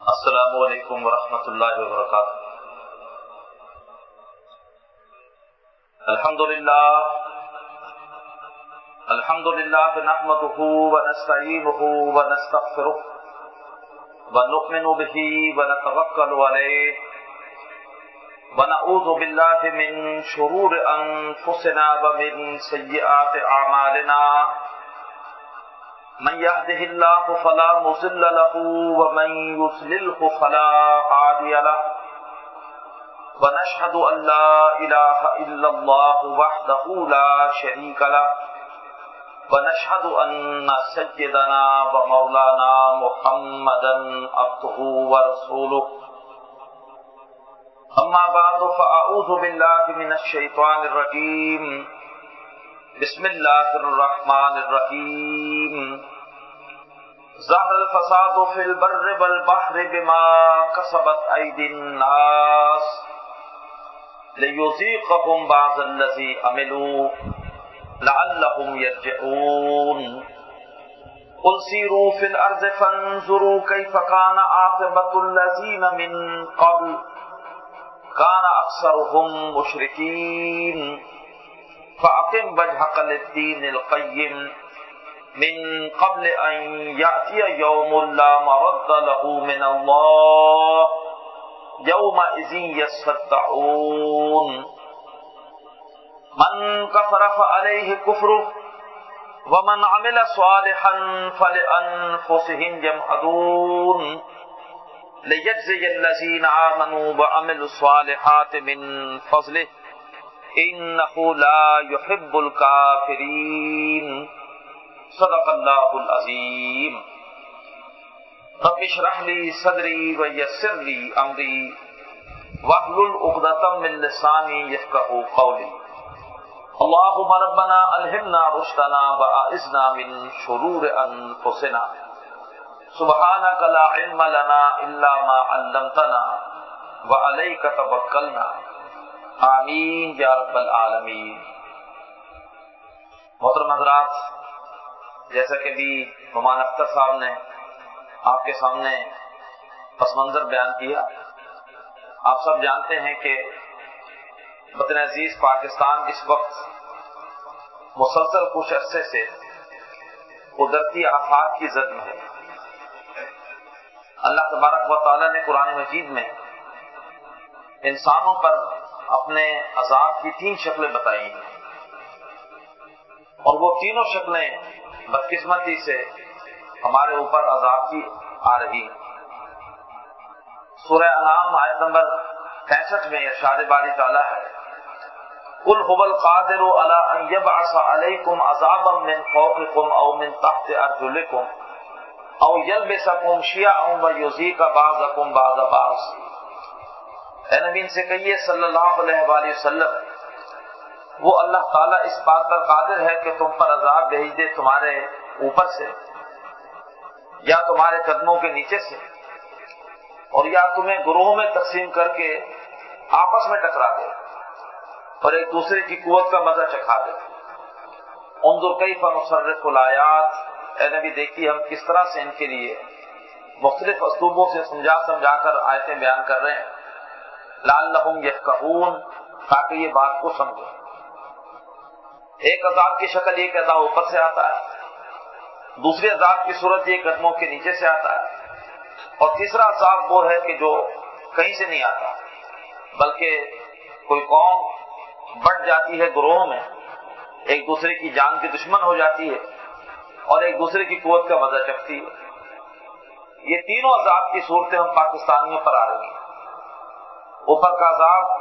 السلام علیکم ورحمۃ اللہ وبرکاتہ۔ الحمد للہ نحمده ونستعینه ونستغفره ونؤمن به ونتوکل علیہ ونعوذ باللہ من شرور انفسنا ومن سیئات اعمالنا، من يهده الله فلا مضل له ومن يضلله فلا هادي له، ونشهد أن لا إله إلا الله وحده لا شريك له، ونشهد أن سيدنا ومولانا محمدا عبده ورسوله، أما بعد فأعوذ بالله من الشيطان الرجيم، بسم الله الرحمن الرحيم، ظهر الفساد في البر والبحر بما كسبت أيدي الناس ليذيقهم بعض الذي عملوا لعلهم يرجعون، قل سيروا في الأرض فانظروا كيف كان عاقبة الذين من قبل كان أكثرهم مشركين، فأقم وجهك للدين القيم من قبل أن يأتي يوم لا مرد له من الله يومئذ يصدعون، من كفر فعليه كفره ومن عمل صالحا فلأنفسهم يمهدون، ليجزي الذين آمنوا وعملوا الصالحات من فضله إنه لا يحب الكافرين، صدق اللہ العظیم۔ رب اشرح لی صدری ویسر لی امری واحلل عقدۃ من لسانی یفقہوا قولی، اللہم ربنا الہمنا رشدنا واعذنا من شرور انفسنا، سبحانک لا علم لنا الا ما علمتنا وعلیک توکلنا، آمین یا رب العالمین۔ محترم حضرات، جیسا کہ بھی نعمان اختر صاحب نے آپ کے سامنے پس منظر بیان کیا، آپ سب جانتے ہیں کہ وطن عزیز پاکستان اس وقت مسلسل کچھ عرصے سے قدرتی آفات کی زد میں ہے۔ اللہ تبارک و تعالی نے قرآن مجید میں انسانوں پر اپنے عذاب کی 3 شکلیں بتائی ہیں، اور وہ تینوں شکلیں بدقسمتی سے ہمارے اوپر عذاب کی آ رہی ہیں۔ سورہ انعام آیت نمبر 65 میں ارشاد باری تعالیٰ ہے، قُلْ هُوَ الْقَادِرُ عَلَىٰ أَن يَبْعَثَ عَلَيْكُمْ عَذَابًا مِّن فَوْقِكُمْ أَوْ مِن تَحْتِ أَرْجُلِكُمْ أَوْ يَلْبِسَكُمْ شِيَعًا وَيُذِيقَ بَعْضَكُمْ بَعْضَ بَعْضٍ۔ اے نبی ان سے کہیے صلی اللہ علیہ وآلہ وسلم، وہ اللہ تعالیٰ اس بات پر قادر ہے کہ تم پر عذاب بھیج دے تمہارے اوپر سے یا تمہارے قدموں کے نیچے سے، اور یا تمہیں گروہوں میں تقسیم کر کے آپس میں ٹکرا دے اور ایک دوسرے کی قوت کا مزہ چکھا دے۔ انظر کیف نصرف الآیات، اے نبی دیکھیے ہم کس طرح سے ان کے لیے مختلف اسلوبوں سے سمجھا کر آیتیں بیان کر رہے ہیں، لعلہم یفقہون، تاکہ یہ بات کو سمجھیں۔ ایک عذاب کی شکل یہ کہ عذاب اوپر سے آتا ہے، دوسری عذاب کی صورت یہ قدموں کے نیچے سے آتا ہے، اور تیسرا عذاب وہ ہے کہ جو کہیں سے نہیں آتا بلکہ کوئی قوم بٹ جاتی ہے گروہوں میں، ایک دوسرے کی جان کی دشمن ہو جاتی ہے اور ایک دوسرے کی قوت کا مزہ چکھتی ہے۔ یہ تینوں عذاب کی صورتیں ہم پاکستانیوں پر آ رہی ہیں۔ اوپر کا عذاب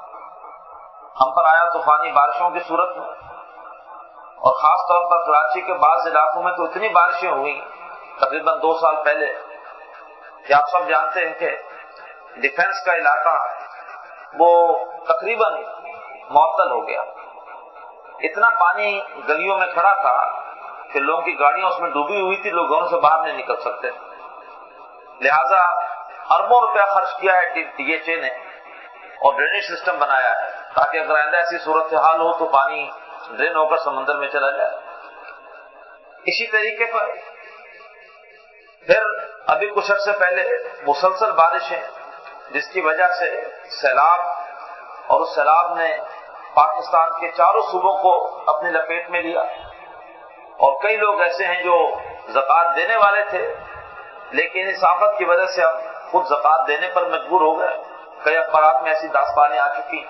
ہم پر آیا طوفانی بارشوں کی صورت میں، اور خاص طور پر کراچی کے بعض علاقوں میں تو اتنی بارشیں ہوئی تقریباً 2 سال پہلے کہ آپ سب جانتے ہیں کہ ڈیفنس کا علاقہ وہ تقریباً معطل ہو گیا۔ اتنا پانی گلیوں میں کھڑا تھا کہ لوگوں کی گاڑیاں اس میں ڈوبی ہوئی تھی، لوگ گھروں سے باہر نہیں نکل سکتے، لہذا اربوں روپیہ خرچ کیا ہے ڈی ایچ اے نے اور ڈرینیج سسٹم بنایا ہے تاکہ اگر آئندہ ایسی صورتحال ہو تو پانی ڈرین ہو کر سمندر میں چلا جائے۔ اسی طریقے پر پھر ابھی کچھ عرصے پہلے مسلسل بارشیں جس کی وجہ سے سیلاب، اور اس سیلاب نے پاکستان کے چاروں صوبوں کو اپنی لپیٹ میں لیا، اور کئی لوگ ایسے ہیں جو زکوٰۃ دینے والے تھے لیکن اس آفت کی وجہ سے اب خود زکوٰۃ دینے پر مجبور ہو گئے۔ کئی اخبارات میں ایسی داستانیں آ چکی۔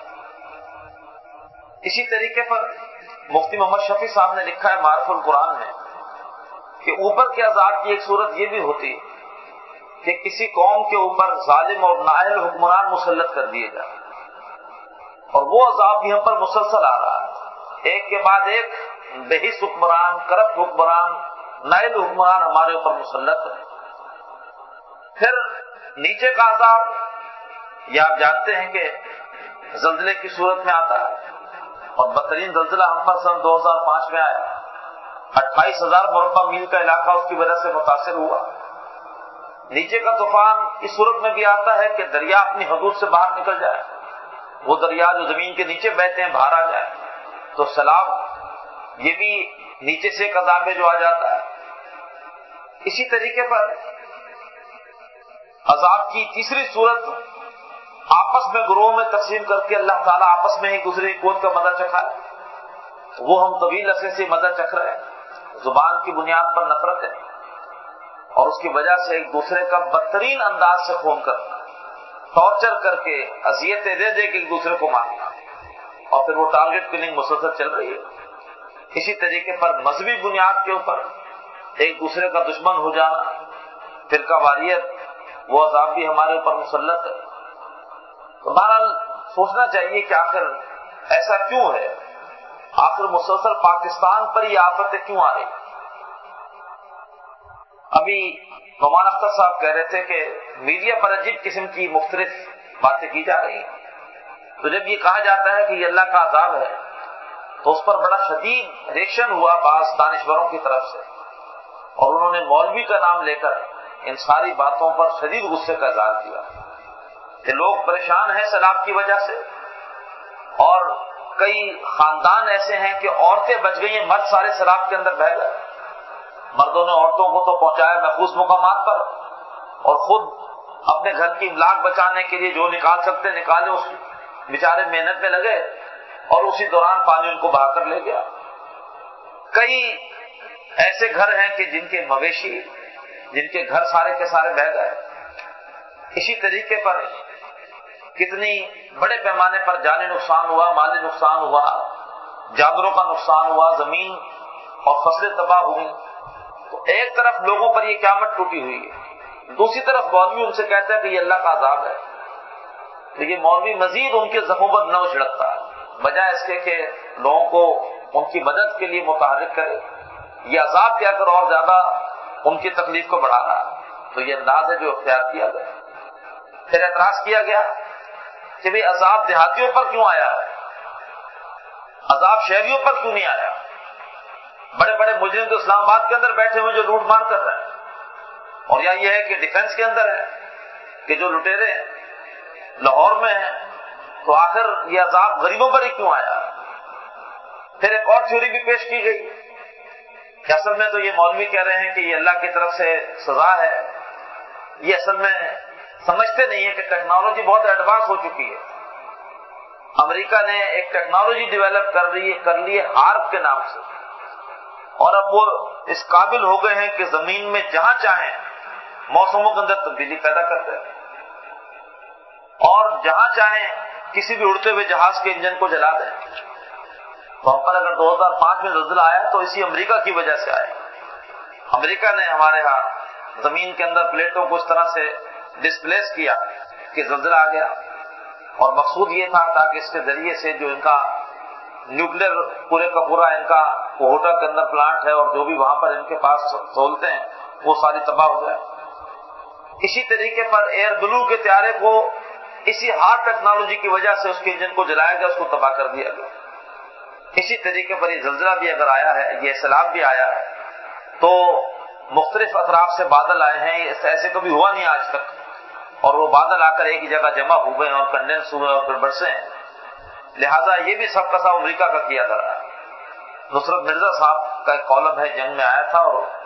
اسی طریقے پر مفتی محمد شفیع صاحب نے لکھا ہے معرف القرآن میں کہ اوپر کے عذاب کی ایک صورت یہ بھی ہوتی کہ کسی قوم کے اوپر ظالم اور نااہل حکمران مسلط کر دیے جائیں، اور وہ عذاب بھی ہم پر مسلسل آ رہا ہے، ایک کے بعد ایک بہیس حکمران، کرپٹ حکمران، نااہل حکمران ہمارے اوپر مسلط ہے۔ پھر نیچے کا عذاب یہ آپ جانتے ہیں کہ زلزلے کی صورت میں آتا ہے، اور بدترین زلزلہ ہم پر سن 2005 میں آیا، 28,000 مربع میل کا علاقہ اس کی وجہ سے متاثر ہوا۔ نیچے کا طوفان اس صورت میں بھی آتا ہے کہ دریا اپنی حدود سے باہر نکل جائے، وہ دریا جو زمین کے نیچے بہتے ہیں باہر آ جائے، تو سیلاب یہ بھی نیچے سے ایک عذاب ہے جو آ جاتا ہے۔ اسی طریقے پر عذاب کی تیسری صورت آپس میں گروہوں میں تقسیم کر کے اللہ تعالیٰ آپس میں ہی دوسرے کی قوت کا مزہ چکھا ہے، وہ ہم طویل عرصے سے مزہ چکھ رہے ہیں، زبان کی بنیاد پر نفرت ہے، اور اس کی وجہ سے ایک دوسرے کا بدترین انداز سے خون کرنا، ٹارچر کر کے اذیتیں دے دے کے ایک دوسرے کو مارنا، اور پھر وہ ٹارگٹ کلنگ مسلسل چل رہی ہے۔ اسی طریقے پر مذہبی بنیاد کے اوپر ایک دوسرے کا دشمن ہو جانا، فرقہ واریت، وہ عذاب بھی ہمارے اوپر مسلط ہے۔ تو بہرحال سوچنا چاہیے کہ آخر ایسا کیوں ہے، آخر مسلسل پاکستان پر یہ آفتیں کیوں آ رہی؟ ابھی نعمان اختر صاحب کہہ رہے تھے کہ میڈیا پر عجیب قسم کی مختلف باتیں کی جا رہی ہیں، تو جب یہ کہا جاتا ہے کہ یہ اللہ کا عذاب ہے تو اس پر بڑا شدید ریئیکشن ہوا بعض دانشوروں کی طرف سے، اور انہوں نے مولوی کا نام لے کر ان ساری باتوں پر شدید غصے کا اظہار کیا کہ لوگ پریشان ہیں سیلاب کی وجہ سے، اور کئی خاندان ایسے ہیں کہ عورتیں بچ گئی ہیں، مرد سارے سیلاب کے اندر بہہ گئے۔ مردوں نے عورتوں کو تو پہنچایا محفوظ مقامات پر، اور خود اپنے گھر کی املاک بچانے کے لیے جو نکال سکتے نکالے، اس بیچارے محنت میں لگے، اور اسی دوران پانی ان کو بہا کر لے گیا۔ کئی ایسے گھر ہیں کہ جن کے مویشی، جن کے گھر سارے کے سارے بہہ گئے۔ اسی طریقے پر کتنی بڑے پیمانے پر جانی نقصان ہوا، مالی نقصان ہوا، جانوروں کا نقصان ہوا، زمین اور فصلیں تباہ ہوئی۔ تو ایک طرف لوگوں پر یہ قیامت ٹوٹی ہوئی ہے، دوسری طرف مولوی ان سے کہتا ہے کہ یہ اللہ کا عذاب ہے، لیکن مولوی مزید ان کے زخموں پر نہ چھڑکتا ہے، بجائے اس کے کہ لوگوں کو ان کی مدد کے لیے متحرک کرے، یہ عذاب کیا کر اور زیادہ ان کی تکلیف کو بڑھا رہا ہے۔ تو یہ انداز ہے جو اختیار کیا گیا۔ پھر اعتراض کیا گیا کہ بھی عذاب دیہاتیوں پر کیوں آیا ہے، عذاب شہریوں پر کیوں نہیں آیا؟ بڑے بڑے مجرم تو اسلام آباد کے اندر بیٹھے ہوئے جو لوٹ مار کر رہے ہیں، اور یا یہ ہے کہ ڈیفنس کے اندر ہے کہ جو لٹیرے لاہور میں ہیں، تو آخر یہ عذاب غریبوں پر ہی کیوں آیا؟ پھر ایک اور تھیوری بھی پیش کی گئی کہ اصل میں تو یہ مولوی کہہ رہے ہیں کہ یہ اللہ کی طرف سے سزا ہے، یہ اصل میں سمجھتے نہیں ہے کہ ٹیکنالوجی بہت ایڈوانس ہو چکی ہے۔ امریکہ نے ایک ٹیکنالوجی ڈیولپ کر لی ہے ہارپ کے نام سے، اور اب وہ اس قابل ہو گئے ہیں کہ زمین میں جہاں چاہیں موسموں کے اندر تبدیلی پیدا کر دیں، اور جہاں چاہیں کسی بھی اڑتے ہوئے جہاز کے انجن کو جلا دیں۔ تو ہم پر اگر 2005 میں زلزلہ آیا تو اسی امریکہ کی وجہ سے آیا۔ امریکہ نے ہمارے ہاں زمین کے اندر پلیٹوں کو اس طرح سے ڈسپلیس کیا کہ زلزلہ آ گیا، اور مقصود یہ تھا تاکہ اس کے ذریعے سے جو ان کا نیوکلیر پورے کا پورا ان کا کوہوٹا کے اندر پلانٹ ہے اور جو بھی وہاں پر ان کے پاس سہولتیں ہیں وہ ساری تباہ ہو جائے۔ اسی طریقے پر ایئر بلو کے طیارے کو اسی ہارڈ ٹیکنالوجی کی وجہ سے اس کے انجن کو جلایا گیا، اس کو تباہ کر دیا گیا۔ اسی طریقے پر یہ زلزلہ بھی اگر آیا ہے، یہ سیلاب بھی آیا ہے، تو مختلف اطراف سے بادل آئے ہیں، ایسے کبھی ہوا نہیں آج تک، اور وہ بادل آ کر ایک ہی جگہ جمع ہوئے ہیں اور کنڈینس ہوئے اور پھر برسے ہیں۔ لہذا یہ بھی سب کا سب امریکہ کا کیا جا رہا ہے۔ نصرت مرزا صاحب کا ایک کالم ہے، جنگ میں آیا تھا، اور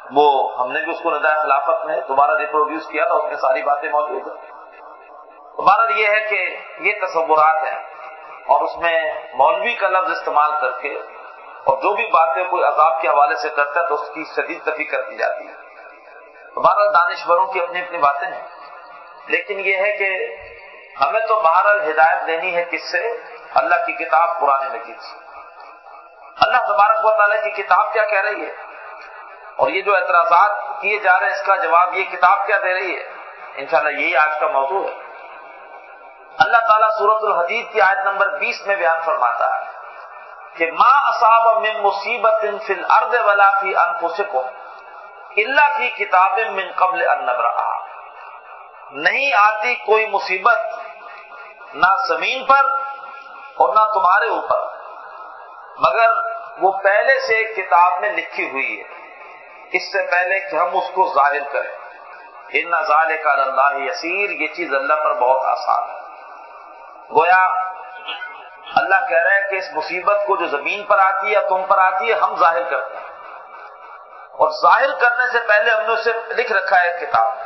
وہ ہم نے بھی اس کو ندائے خلافت میں دوبارہ ریپروڈیوس کیا تھا، اس میں ساری باتیں موجود ہیں۔ بہرحال یہ ہے کہ یہ تصورات ہیں، اور اس میں مولوی کا لفظ استعمال کر کے اور جو بھی باتیں کوئی عذاب کے حوالے سے کرتا ہے تو اس کی شدید تفریح کر دی جاتی ہے۔ بہرحال دانشوروں کی اپنی اپنی باتیں ہیں، لیکن یہ ہے کہ ہمیں تو بہرحال ہدایت دینی ہے کس سے؟ اللہ کی کتاب قرآن مجید سے۔ اللہ تبارک و تعالیٰ کی کتاب کیا کہہ رہی ہے، اور یہ جو اعتراضات کیے جا رہے ہیں اس کا جواب یہ کتاب کیا دے رہی ہے، انشاءاللہ یہی آج کا موضوع ہے۔ اللہ تعالیٰ سورۃ الحدید کی آیت نمبر 20 میں بیان فرماتا ہے کہ ما اصاب من مصیبت فی الارض ولا فی انفسکم الا فی کتاب من قبل ان نبرأها، نہیں آتی کوئی مصیبت نہ زمین پر اور نہ تمہارے اوپر مگر وہ پہلے سے ایک کتاب میں لکھی ہوئی ہے، اس سے پہلے کہ ہم اس کو ظاہر کریں۔ ان ذالک علی اللہ یسیر، یہ چیز اللہ پر بہت آسان ہے۔ گویا اللہ کہہ رہا ہے کہ اس مصیبت کو جو زمین پر آتی ہے یا تم پر آتی ہے ہم ظاہر کرتے ہیں، اور ظاہر کرنے سے پہلے ہم نے اسے لکھ رکھا ہے کتاب میں۔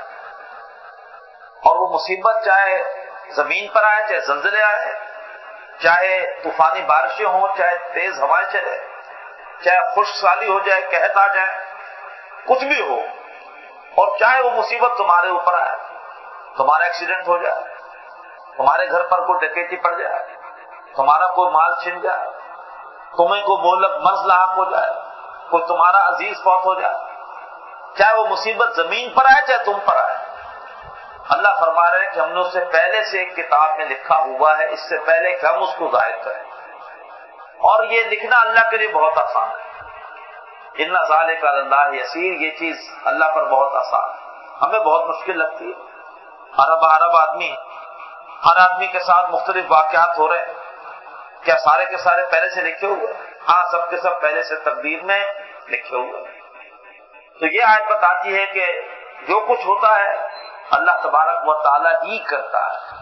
اور وہ مصیبت چاہے زمین پر آئے، چاہے زلزلے آئے، چاہے طوفانی بارشیں ہوں، چاہے تیز ہوائیں چلے، چاہے خشک سالی ہو جائے، قحط آ جائے، کچھ بھی ہو، اور چاہے وہ مصیبت تمہارے اوپر آئے، تمہارا ایکسیڈنٹ ہو جائے، تمہارے گھر پر کوئی ڈکیتی پڑ جائے، تمہارا کوئی مال چھن جائے، تمہیں کوئی مہلک مرض لاحق ہو جائے، کوئی تمہارا عزیز فوت ہو جائے، چاہے وہ مصیبت زمین پر آئے چاہے تم پر آئے، اللہ فرما رہے ہیں کہ ہم نے اسے پہلے سے ایک کتاب میں لکھا ہوا ہے، اس سے پہلے کہ ہم اس کو ظاہر کریں، اور یہ لکھنا اللہ کے لیے بہت آسان ہے۔ ان ذالک علی اللہ یسیر، یہ چیز اللہ پر بہت آسان ہے، ہمیں بہت مشکل لگتی ہے۔ عرب آدمی، ہر آدمی کے ساتھ مختلف واقعات ہو رہے ہیں، کیا سارے کے سارے پہلے سے لکھے ہوئے؟ ہاں، سب کے سب پہلے سے تقدیر میں لکھے ہوئے۔ تو یہ آیت بتاتی ہے کہ جو کچھ ہوتا ہے اللہ تبارک و تعالیٰ ہی کرتا ہے۔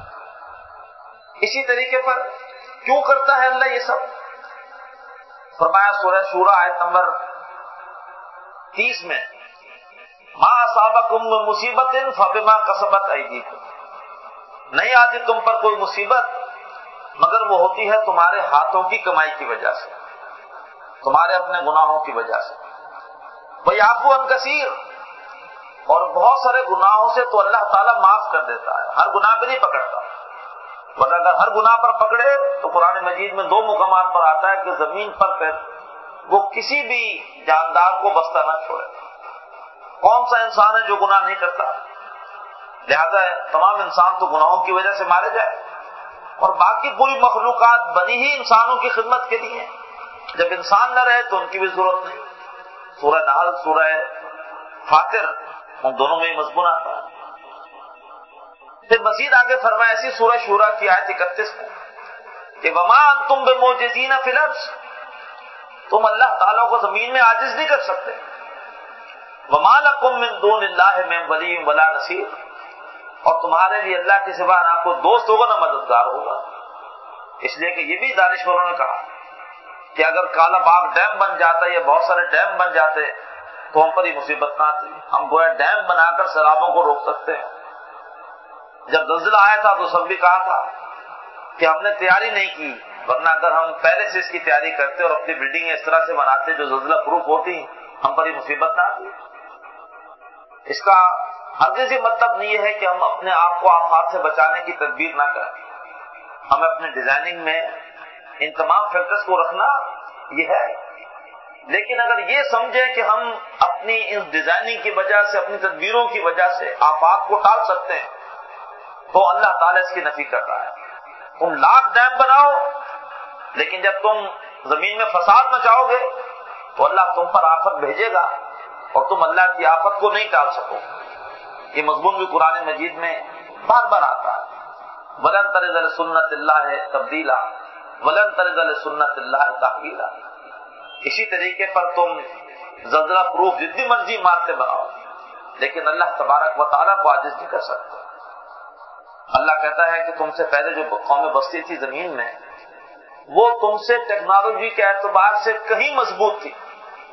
اسی طریقے پر کیوں کرتا ہے اللہ یہ سب؟ فرمایا سورہ شورى آیت نمبر 30 میں، ما اصابکم من مصیبت فبما کسبت ایدیکم، نہیں آتی تم پر کوئی مصیبت مگر وہ ہوتی ہے تمہارے ہاتھوں کی کمائی کی وجہ سے، تمہارے اپنے گناہوں کی وجہ سے۔ وَيَعْفُو عَنْ كَثِيرٍ، اور بہت سارے گناہوں سے تو اللہ تعالیٰ معاف کر دیتا ہے، ہر گناہ پہ نہیں پکڑتا، ورنہ اگر ہر گناہ پر پکڑے تو قرآن مجید میں 2 مقامات پر آتا ہے کہ زمین پر پھر وہ کسی بھی جاندار کو بستہ نہ چھوڑے۔ کون سا انسان ہے جو گناہ نہیں کرتا؟ لہذا تمام انسان تو گناہوں کی وجہ سے مارے جائے، اور باقی پوری مخلوقات بنی ہی انسانوں کی خدمت کے لیے، جب انسان نہ رہے تو ان کی بھی ضرورت نہیں۔ سورہ نحل، سورہ فاطر، ان دونوں میں مضمون آتا ہے۔ پھر مزید آگے فرمایا اسی سورہ شورى کی آیت 31 میں کہ وما انتم بمعجزین فی الارض، تم اللہ تعالیٰ کو زمین میں عاجز نہیں کر سکتے۔ وما لکم من دون اللہ من ولی ولا نصیر، اور تمہارے لیے اللہ کے سوا نہ کوئی دوست ہوگا نہ مددگار ہوگا۔ اس لیے کہ یہ بھی دانشوروں نے کہا کہ اگر کالا باغ ڈیم بن جاتا یا بہت سارے ڈیم بن جاتے تو ہم پر یہ مصیبت نہ آتی، ہم گویا ڈیم بنا کر سیلابوں کو روک سکتے ہیں۔ جب زلزلہ آیا تھا تو سب بھی کہا تھا کہ ہم نے تیاری نہیں کی، ورنہ اگر ہم پہلے سے اس کی تیاری کرتے اور اپنی بلڈنگ اس طرح سے بناتے جو زلزلہ پروف ہوتی، ہم پر یہ مصیبت نہ آتی۔ اس کا ہرگز یہ مطلب نہیں ہے کہ ہم اپنے آپ کو آفات سے بچانے کی تدبیر نہ کریں، ہمیں اپنے ڈیزائننگ میں ان تمام فیکٹرز کو رکھنا یہ ہے، لیکن اگر یہ سمجھیں کہ ہم اپنی اس ڈیزائننگ کی وجہ سے، اپنی تدبیروں کی وجہ سے آفات کو ٹال سکتے ہیں تو اللہ تعالیٰ اس کی نفی کر رہا ہے۔ تم لاکھ ڈیم بناؤ لیکن جب تم زمین میں فساد مچاؤ گے تو اللہ تم پر آفت بھیجے گا اور تم اللہ کی آفت کو نہیں ٹال سکو گے۔ یہ مضمون بھی قرآن مجید میں بار بار آتا ہے، وَلَن تَجِدَ لِسُنَّتِ اللَّهِ تَبْدِيلًا وَلَن تَجِدَ لِسُنَّتِ اللَّهِ تَحْوِيلًا۔ اسی طریقے پر تم زلزلہ پروف جتنی مرضی عمارتیں بناؤ لیکن اللہ تبارک و تعالیٰ کو عاجز نہیں کر سکتے۔ اللہ کہتا ہے کہ تم سے پہلے جو قومیں بستی تھی زمین میں وہ تم سے ٹیکنالوجی کے اعتبار سے کہیں مضبوط تھی،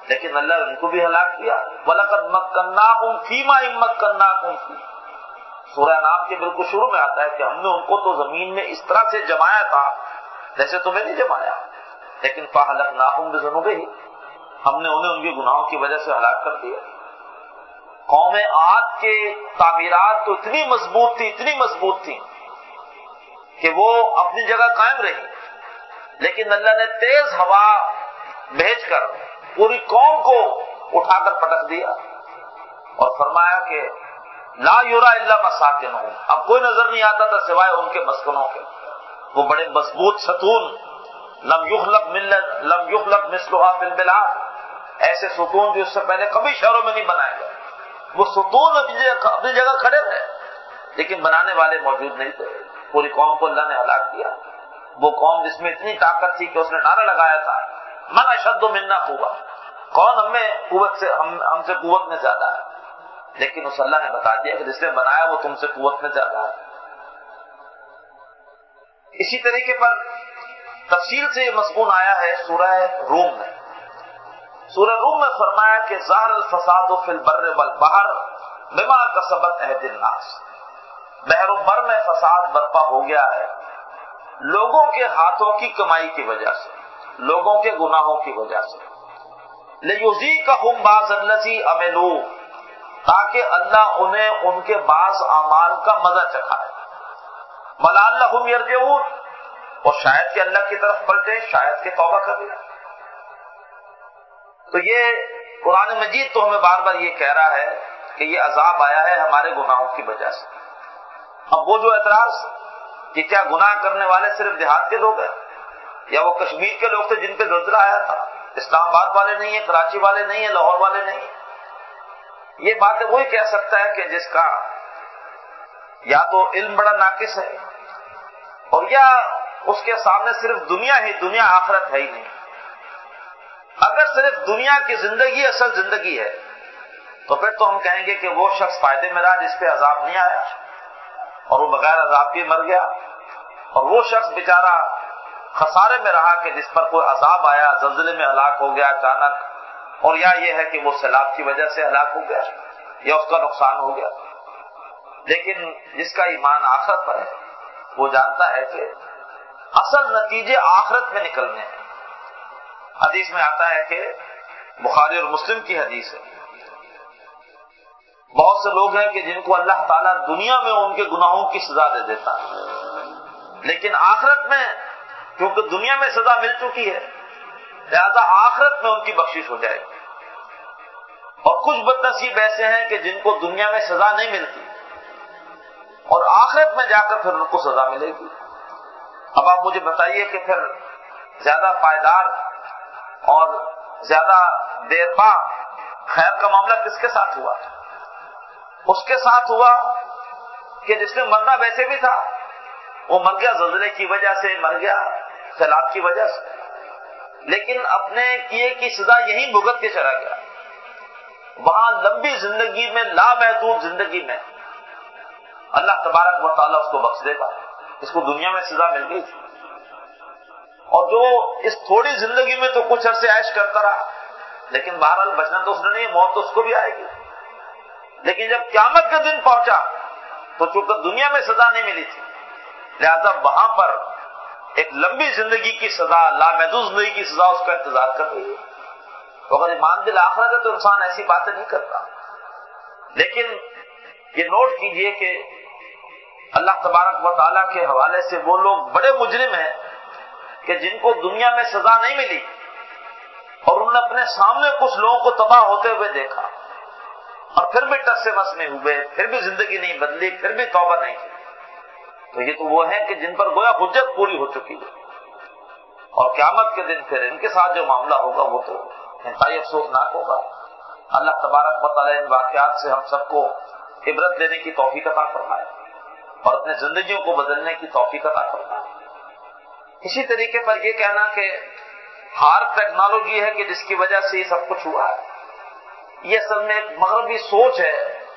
لیکن اللہ نے ان کو بھی ہلاک کیا. وَلَقَدْ مَكَّنَّاهُمْ فِي مَا إِن مَّكَّنَّاكُمْ فِيهِ. سورہ انعام کے بالکل شروع میں آتا ہے کہ ہم نے ان کو تو زمین میں اس طرح سے جمایا تھا جیسے تمہیں نہیں جمایا، لیکن فَأَهْلَكْنَاهُمْ بِذُنُوبِهِمْ، ہم نے انہیں ان کے گناہوں کی وجہ سے ہلاک کر دیا. قوم عاد کے تعمیرات تو اتنی مضبوط تھی کہ وہ اپنی جگہ قائم رہی، لیکن اللہ نے تیز ہوا بھیج کر پوری قوم کو اٹھا کر پٹک دیا اور فرمایا کہ لا یرا الا مساکنہم، اب کوئی نظر نہیں آتا تھا سوائے ان کے مسکنوں کے. وہ بڑے مضبوط ستون، لم یخلق مثلها فی البلاد، ایسے ستون جو اس سے پہلے کبھی شہروں میں نہیں بنائے گئے. وہ ستون اپنی جگہ کھڑے رہے لیکن بنانے والے موجود نہیں تھے. پوری قوم کو اللہ نے ہلاک کیا. وہ قوم جس میں اتنی طاقت تھی کہ اس نے نعرہ لگایا تھا من اشد منا قوہ، کون ہم سے قوت میں زیادہ ہے، لیکن اس اللہ نے بتا دیا کہ جس نے بنایا وہ تم سے قوت میں زیادہ ہے. اسی طریقے پر تفصیل سے یہ مضمون آیا ہے سورہ روم میں. سورہ روم میں فرمایا کہ ظہر الفساد فی البر والبحر بما کسبت ایدی الناس، بحر و بر میں فساد برپا ہو گیا ہے لوگوں کے ہاتھوں کی کمائی کی وجہ سے، لوگوں کے گناہوں کی وجہ سے. لیذیقہم بعض الذی عملوا، تاکہ اللہ انہیں ان کے بعض اعمال کا مزہ چکھائے. وَلَعَلَّهُمْ يَرْجِعُونَ، اور شاید کہ اللہ کی طرف پلٹیں، شاید کہ توبہ کریں. تو یہ قرآن مجید تو ہمیں بار بار یہ کہہ رہا ہے کہ یہ عذاب آیا ہے ہمارے گناہوں کی وجہ سے. اب وہ جو اعتراض کہ کیا گناہ کرنے والے صرف دیہات کے لوگ ہیں یا وہ کشمیر کے لوگ تھے جن پہ زلزلہ آیا تھا، اسلام آباد والے نہیں ہیں، کراچی والے نہیں ہیں، لاہور والے نہیں ہیں، یہ باتیں وہی کہہ سکتا ہے کہ جس کا یا تو علم بڑا ناقص ہے اور یا اس کے سامنے صرف دنیا آخرت ہے ہی نہیں. اگر صرف دنیا کی زندگی اصل زندگی ہے تو پھر تو ہم کہیں گے کہ وہ شخص فائدے میں رہا جس پہ عذاب نہیں آیا اور وہ بغیر عذاب کے مر گیا، اور وہ شخص بیچارہ خسارے میں رہا کہ جس پر کوئی عذاب آیا، زلزلے میں ہلاک ہو گیا اچانک، اور یا یہ ہے کہ وہ سیلاب کی وجہ سے ہلاک ہو گیا یا اس کا نقصان ہو گیا. لیکن جس کا ایمان آخرت پر ہے وہ جانتا ہے کہ اصل نتیجے آخرت میں نکلنے ہیں. حدیث میں آتا ہے کہ بخاری اور مسلم کی حدیث ہے، بہت سے لوگ ہیں کہ جن کو اللہ تعالیٰ دنیا میں ان کے گناہوں کی سزا دے دیتا ہے، لیکن آخرت میں کیونکہ دنیا میں سزا مل چکی ہے لہذا آخرت میں ان کی بخشش ہو جائے گی. اور کچھ بد نصیب ایسے ہیں کہ جن کو دنیا میں سزا نہیں ملتی اور آخرت میں جا کر پھر ان کو سزا ملے گی. اب آپ مجھے بتائیے کہ پھر زیادہ پائیدار اور زیادہ دیر پا خیر کا معاملہ کس کے ساتھ ہوا؟ اس کے ساتھ ہوا کہ جس نے مرنا ویسے بھی تھا، وہ مر گیا زلزلے کی وجہ سے، مر گیا سیلاب کی وجہ سے، لیکن اپنے کیے کی سزا یہیں بھگت کے چلا گیا. وہاں لمبی زندگی میں، لامحدود زندگی میں اللہ تبارک و تعالیٰ اس کو بخش دے گا. اس کو دنیا میں سزا مل گئی تھی، اور جو اس تھوڑی زندگی میں تو کچھ عرصے عیش کرتا رہا لیکن بہرحال بچنا تو اس نے نہیں، موت تو اس کو بھی آئے گی. لیکن جب قیامت کا دن پہنچا تو چونکہ دنیا میں سزا نہیں ملی تھی لہذا وہاں پر ایک لمبی زندگی کی سزا، لامحدود زندگی کی سزا اس کا انتظار کر رہی ہے. تو اگر ایمان دل آخرت ہے تو انسان ایسی باتیں نہیں کرتا. لیکن یہ نوٹ کیجئے کہ اللہ تبارک و تعالیٰ کے حوالے سے وہ لوگ بڑے مجرم ہیں کہ جن کو دنیا میں سزا نہیں ملی اور انہوں نے اپنے سامنے کچھ لوگوں کو تباہ ہوتے ہوئے دیکھا اور پھر بھی ٹس سے مس میں ہوئے، پھر بھی زندگی نہیں بدلی، پھر بھی توبہ نہیں کی. تو یہ تو وہ ہیں کہ جن پر گویا حجت پوری ہو چکی ہے، اور قیامت کے دن پھر ان کے ساتھ جو معاملہ ہوگا وہ تو انتہائی افسوسناک ہوگا. اللہ تبارک و تعالیٰ ان واقعات سے ہم سب کو عبرت لینے کی توفیق عطا فرمائے اور اپنے زندگیوں کو بدلنے کی توفیق عطا فرمائے. اسی طریقے پر یہ کہنا کہ ہارڈ ٹیکنالوجی ہے کہ جس کی وجہ سے یہ سب کچھ ہوا ہے، یہ اصل میں ایک مغربی سوچ ہے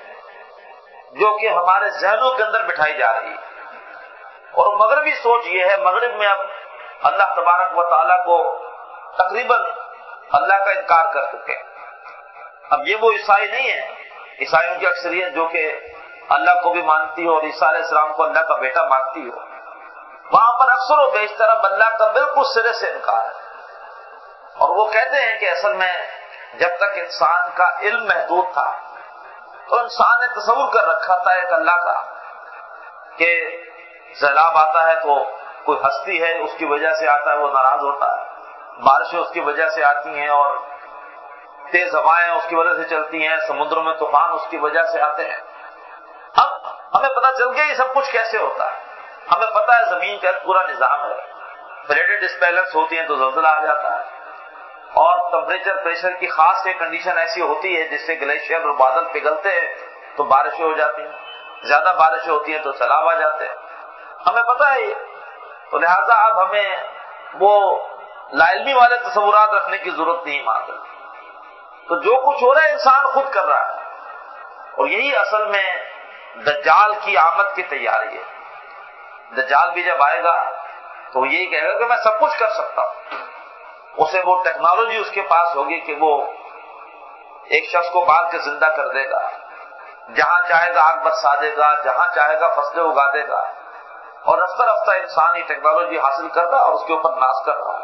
جو کہ ہمارے ذہنوں کے اندر بٹھائی جا رہی ہے. اور مغربی سوچ یہ ہے، مغرب میں اب اللہ تبارک و تعالیٰ کو تقریباً اللہ کا انکار کر چکے ہیں۔ اب یہ وہ عیسائی نہیں ہے، عیسائیوں کی اکثریت جو کہ اللہ کو بھی مانتی ہو اور عیسیٰ علیہ السلام کو اللہ کا بیٹا مانتی ہو، وہاں پر اکثر و بیشتر اب اللہ کا بالکل سرے سے انکار ہے۔ اور وہ کہتے ہیں کہ اصل میں جب تک انسان کا علم محدود تھا تو انسان نے تصور کر رکھا تھا ایک اللہ کا کہ سیلاب آتا ہے تو کوئی ہستی ہے، اس کی وجہ سے آتا ہے، وہ ناراض ہوتا ہے، بارشیں اس کی وجہ سے آتی ہیں اور تیز ہوائیں اس کی وجہ سے چلتی ہیں، سمندروں میں طوفان اس کی وجہ سے آتے ہیں۔ اب ہمیں پتہ چل گیا یہ سب کچھ کیسے ہوتا ہے، ہمیں پتہ ہے زمین کا پورا نظام ہے، پلیٹیں ڈسبیلنس ہوتی ہیں تو زلزلہ آ جاتا ہے، اور ٹمپریچر پریشر کی خاص ایک کنڈیشن ایسی ہوتی ہے جس سے گلیشیئر اور بادل پگھلتے ہیں تو بارشیں ہو جاتی ہیں، زیادہ بارشیں ہوتی ہیں تو سیلاب آ جاتے ہیں، ہمیں پتہ ہے یہ۔ تو لہٰذا اب ہمیں وہ لا علمی والے تصورات رکھنے کی ضرورت نہیں معذرت۔ تو جو کچھ ہو رہا ہے انسان خود کر رہا ہے، اور یہی اصل میں دجال کی آمد کی تیاری ہے۔ دجال بھی جب آئے گا تو وہ یہی کہے گا کہ میں سب کچھ کر سکتا ہوں، اسے وہ ٹیکنالوجی اس کے پاس ہوگی کہ وہ ایک شخص کو مار کے زندہ کر دے گا، جہاں چاہے گا آگ برسا دے گا، جہاں چاہے گا فصلیں اگا دے گا، اور رفتہ رفتہ انسان یہ ٹیکنالوجی حاصل کر رہا اور اس کے اوپر ناز کر رہا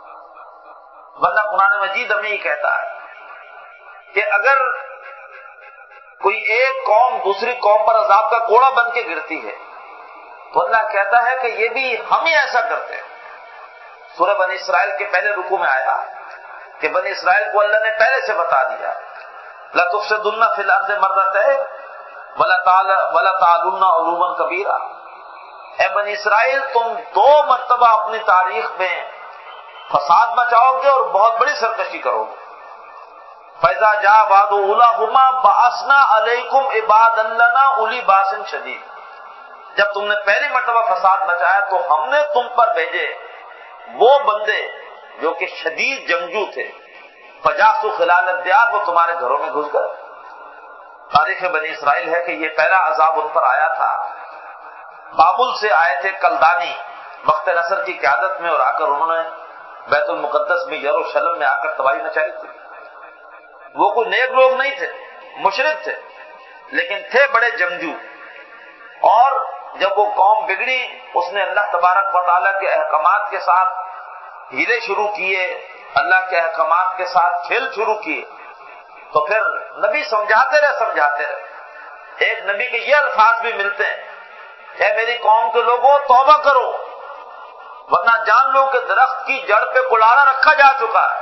ہے۔ ورنہ قرآن مجید ہمیں یہ کہتا ہے کہ اگر کوئی ایک قوم دوسری قوم پر عذاب کا کوڑا بن کے گرتی ہے تو اللہ کہتا ہے کہ یہ بھی ہم ہی ایسا کرتے ہیں۔ سورہ بنی اسرائیل کے پہلے رکوع میں آیا کہ بنی اسرائیل کو اللہ نے پہلے سے بتا دیا لَتُفْسِدُنَّ فِي الْأَرْضِ مَرَّتَيْنِ وَلَتَعْلُنَّ عُلُوًّا كَبِيرًا، اے بنی اسرائیل تم 2 مرتبہ اپنی تاریخ میں فساد مچاؤ گے اور بہت بڑی سرکشی کرو گے۔ فَإِذَا جَاءَ وَعْدُ أُولَاهُمَا بَعَثْنَا عَلَيْكُمْ عِبَادًا لَّنَا أُولِي بَأْسٍ شَدِيدٍ، جب تم نے پہلی مرتبہ فساد مچایا تو ہم نے تم پر بھیجے وہ بندے جو کہ شدید جنگجو تھے، فجاسوا خلال الدیار، وہ تمہارے گھروں میں گھس گئے۔ تاریخ بنی اسرائیل ہے کہ یہ پہلا عذاب ان پر آیا تھا، بابل سے آئے تھے کلدانی وقت نصر کی قیادت میں، اور آ کر انہوں نے بیت المقدس میں یروشلم میں آ کر تباہی مچائی تھی۔ وہ کوئی نیک لوگ نہیں تھے، مشرک تھے، لیکن تھے بڑے جنگجو، اور جب وہ قوم بگڑی اس نے اللہ تبارک و تعالیٰ کے احکامات کے ساتھ ہیلے شروع کیے، اللہ کے احکامات کے ساتھ کھیل شروع کیے، تو پھر نبی سمجھاتے رہے۔ ایک نبی کے یہ الفاظ بھی ملتے ہیں، اے میری قوم کے لوگوں توبہ کرو، ورنہ جان لو کہ درخت کی جڑ پہ کلاڑا رکھا جا چکا ہے،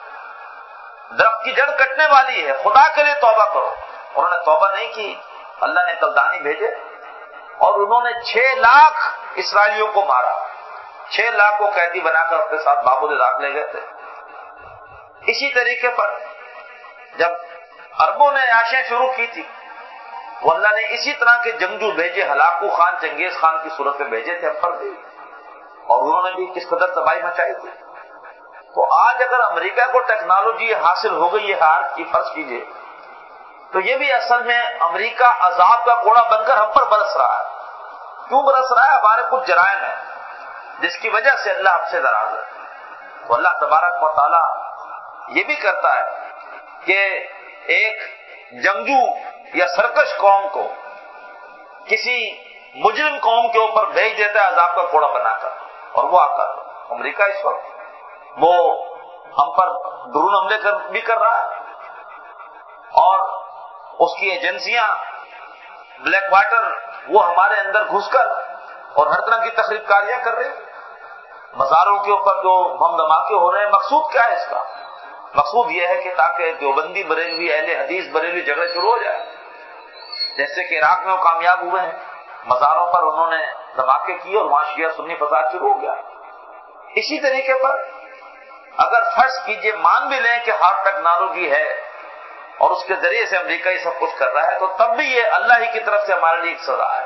درخت کی جڑ کٹنے والی ہے، خدا کے لیے توبہ کرو۔ انہوں نے توبہ نہیں کی، اللہ نے کلدانی بھیجے اور انہوں نے 6 لاکھ اسرائیلیوں کو مارا، 6 لاکھ کو قیدی بنا کر اپنے ساتھ بابل عراق لے گئے تھے۔ اسی طریقے پر جب عربوں نے عیاشیاں شروع کی تھی تو اللہ نے اسی طرح کے جنگجو بھیجے، ہلاکو خان چنگیز خان کی صورت میں بھیجے تھے ہم پر بھی، اور انہوں نے بھی کس قدر تباہی مچائی تھی۔ تو آج اگر امریکہ کو ٹیکنالوجی حاصل ہو گئی ہے ہارڈ کی، فرض کیجئے، تو یہ بھی اصل میں امریکہ عذاب کا کوڑا بن کر ہم پر برس رہا ہے۔ کیوں برس رہا ہے؟ ہمارے کچھ جرائم ہیں جس کی وجہ سے اللہ ہم سے ناراض ہے۔ تو اللہ تبارک و تعالیٰ یہ بھی کرتا ہے کہ ایک جنگجو یا سرکش قوم کو کسی مجرم قوم کے اوپر بھیج دیتا ہے عذاب کا کوڑا بنا کر، اور وہ آ کر امریکہ اس وقت وہ ہم پر ڈرون حملے بھی کر رہا ہے، اور اس کی ایجنسیاں بلیک واٹر وہ ہمارے اندر گھس کر اور ہر طرح کی تخریب کاریاں کر رہے ہیں، مزاروں کے اوپر جو بم دھماکے ہو رہے ہیں۔ مقصود کیا ہے اس کا؟ مقصود یہ ہے کہ تاکہ دیوبندی بریلوی اہل حدیث بریلوی جھگڑے شروع ہو جائے، جیسے کہ عراق میں وہ کامیاب ہوئے ہیں، مزاروں پر انہوں نے دھماکے کیے اور وہاں شیعہ سنی فساد شروع ہو گیا۔ اسی طریقے پر اگر فرض کیجئے مان بھی لیں کہ ہارڈ ٹیکنالوجی ہے اور اس کے ذریعے سے امریکہ یہ سب کچھ کر رہا ہے، تو تب بھی یہ اللہ ہی کی طرف سے ہمارے لیے ایک سزا ہے۔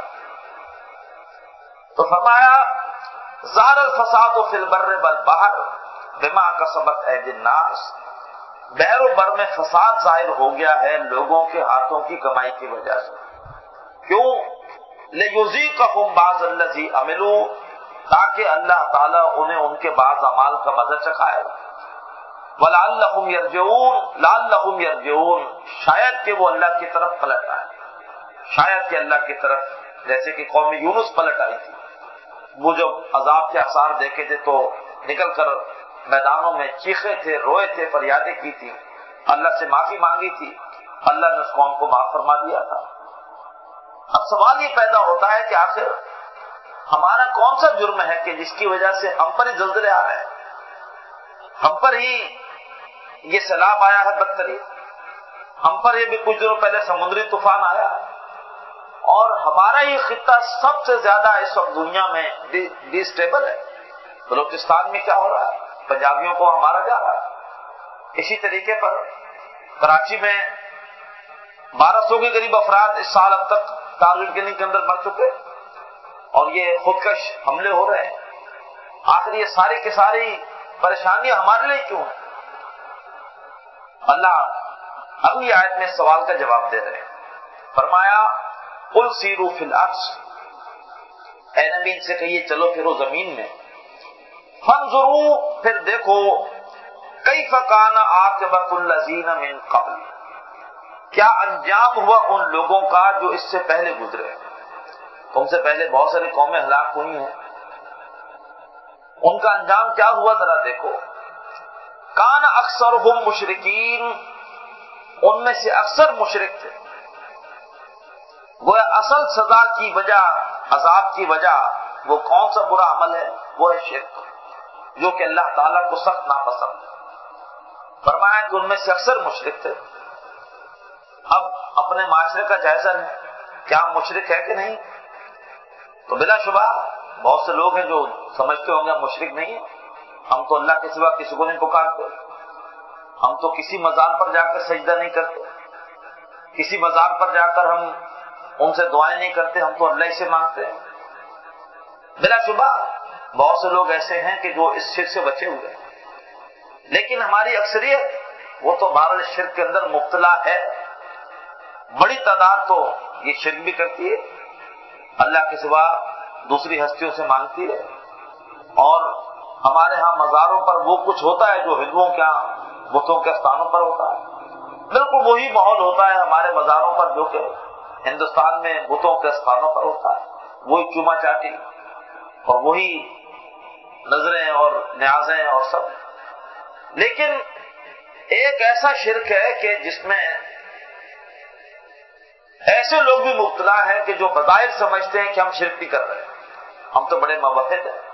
تو فرمایا ظہر الفساد فی البر والبحر بما کسبت ایدی الناس، بحر و بر میں فساد ظاہر ہو گیا ہے لوگوں کے ہاتھوں کی کمائی کی وجہ سے۔ کیوں؟ لیذیقہم بعض الذی عملوا، تاکہ اللہ تعالیٰ انہیں ان کے بعض اعمال کا مزہ چکھائے۔ وَلَعَلَّهُمْ يَرْجِعُونَ لَعَلَّهُمْ يَرْجِعُونَ، شاید کہ وہ اللہ کی طرف پلٹ آئے، شاید کہ اللہ کی طرف، جیسے کہ قوم یونس پلٹ آئی تھی، وہ جب عذاب کے آثار دیکھے تھے تو نکل کر میدانوں میں چیخے تھے، روئے تھے، فریادیں کی تھی، اللہ سے معافی مانگی تھی، اللہ نے اس قوم کو معاف فرما دیا تھا۔ اب سوال یہ پیدا ہوتا ہے کہ آخر ہمارا کون سا جرم ہے کہ جس کی وجہ سے ہم پر ہی زلزلے آ رہے ہیں، ہم پر ہی یہ سیلاب آیا ہے بدترین، ہم پر یہ بھی کچھ دنوں پہلے سمندری طوفان آیا ہے، اور ہمارا یہ خطہ سب سے زیادہ اس وقت دنیا میں ڈی اسٹیبل ہے۔ بلوچستان میں کیا ہو رہا ہے، پنجابیوں کو ہمارا جا رہا ہے۔ اسی طریقے پر کراچی میں 1200 کے قریب افراد اس سال اب تک دارالعلوم کلینک کے اندر مر چکے، اور یہ خودکش حملے ہو رہے ہیں۔ آخر یہ ساری کی ساری پریشانیاں ہمارے لیے کیوں ہیں؟ اللہ اگلی آیت میں سوال کا جواب دے رہے ہیں، فرمایا قُلْ سِیرُوا فِی الْأَرْضِ، اے نبی ان سے کہیے چلو پھرو زمین میں، فَانْظُرُوا، پھر دیکھو، کَیْفَ کَانَ عَاقِبَةُ الَّذِینَ مِن قَبْلُ، کیا انجام ہوا ان لوگوں کا جو اس سے پہلے گزرے۔ تم سے پہلے بہت ساری قومیں ہلاک ہوئی ہیں، ان کا انجام کیا ہوا ذرا دیکھو۔ کان اکثرہم مشرکین، ان میں سے اکثر مشرک تھے۔ وہ اصل سزا کی وجہ، عذاب کی وجہ وہ کون سا برا عمل ہے؟ وہ ہے شرک، جو کہ اللہ تعالیٰ کو سخت ناپسند ہے۔ فرمایا کہ ان میں سے اکثر مشرک تھے۔ اب اپنے معاشرے کا جائزہ لیں، کیا ہم مشرک ہے کہ نہیں؟ تو بلا شبہ بہت سے لوگ ہیں جو سمجھتے ہوں گے ہم مشرک نہیں ہیں، ہم تو اللہ کے سوا کسی کو نہیں پکارتے، ہم تو کسی مزار پر جا کر سجدہ نہیں کرتے، کسی مزار پر جا کر ہم ان سے دعائیں نہیں کرتے، ہم تو اللہ ہی سے مانگتے ہیں۔ بلا شبہ بہت سے لوگ ایسے ہیں کہ جو اس شرک سے بچے ہوئے ہیں، لیکن ہماری اکثریت وہ تو بہرحال شرک کے اندر مبتلا ہے۔ بڑی تعداد تو یہ شرک بھی کرتی ہے، اللہ کے سوا دوسری ہستیوں سے مانگتی ہے، اور ہمارے ہاں مزاروں پر وہ کچھ ہوتا ہے جو ہندوؤں کے ہاں بتوں کے استھانوں پر ہوتا ہے، بالکل وہی ماحول ہوتا ہے ہمارے مزاروں پر جو کہ ہندوستان میں بتوں کے استھانوں پر ہوتا ہے، وہی چوما چاٹی اور وہی نظریں اور نیازیں اور سب۔ لیکن ایک ایسا شرک ہے کہ جس میں ایسے لوگ بھی مبتلا ہیں کہ جو بظاہر سمجھتے ہیں کہ ہم شرک نہیں کر رہے ہیں، ہم تو بڑے موحد ہیں۔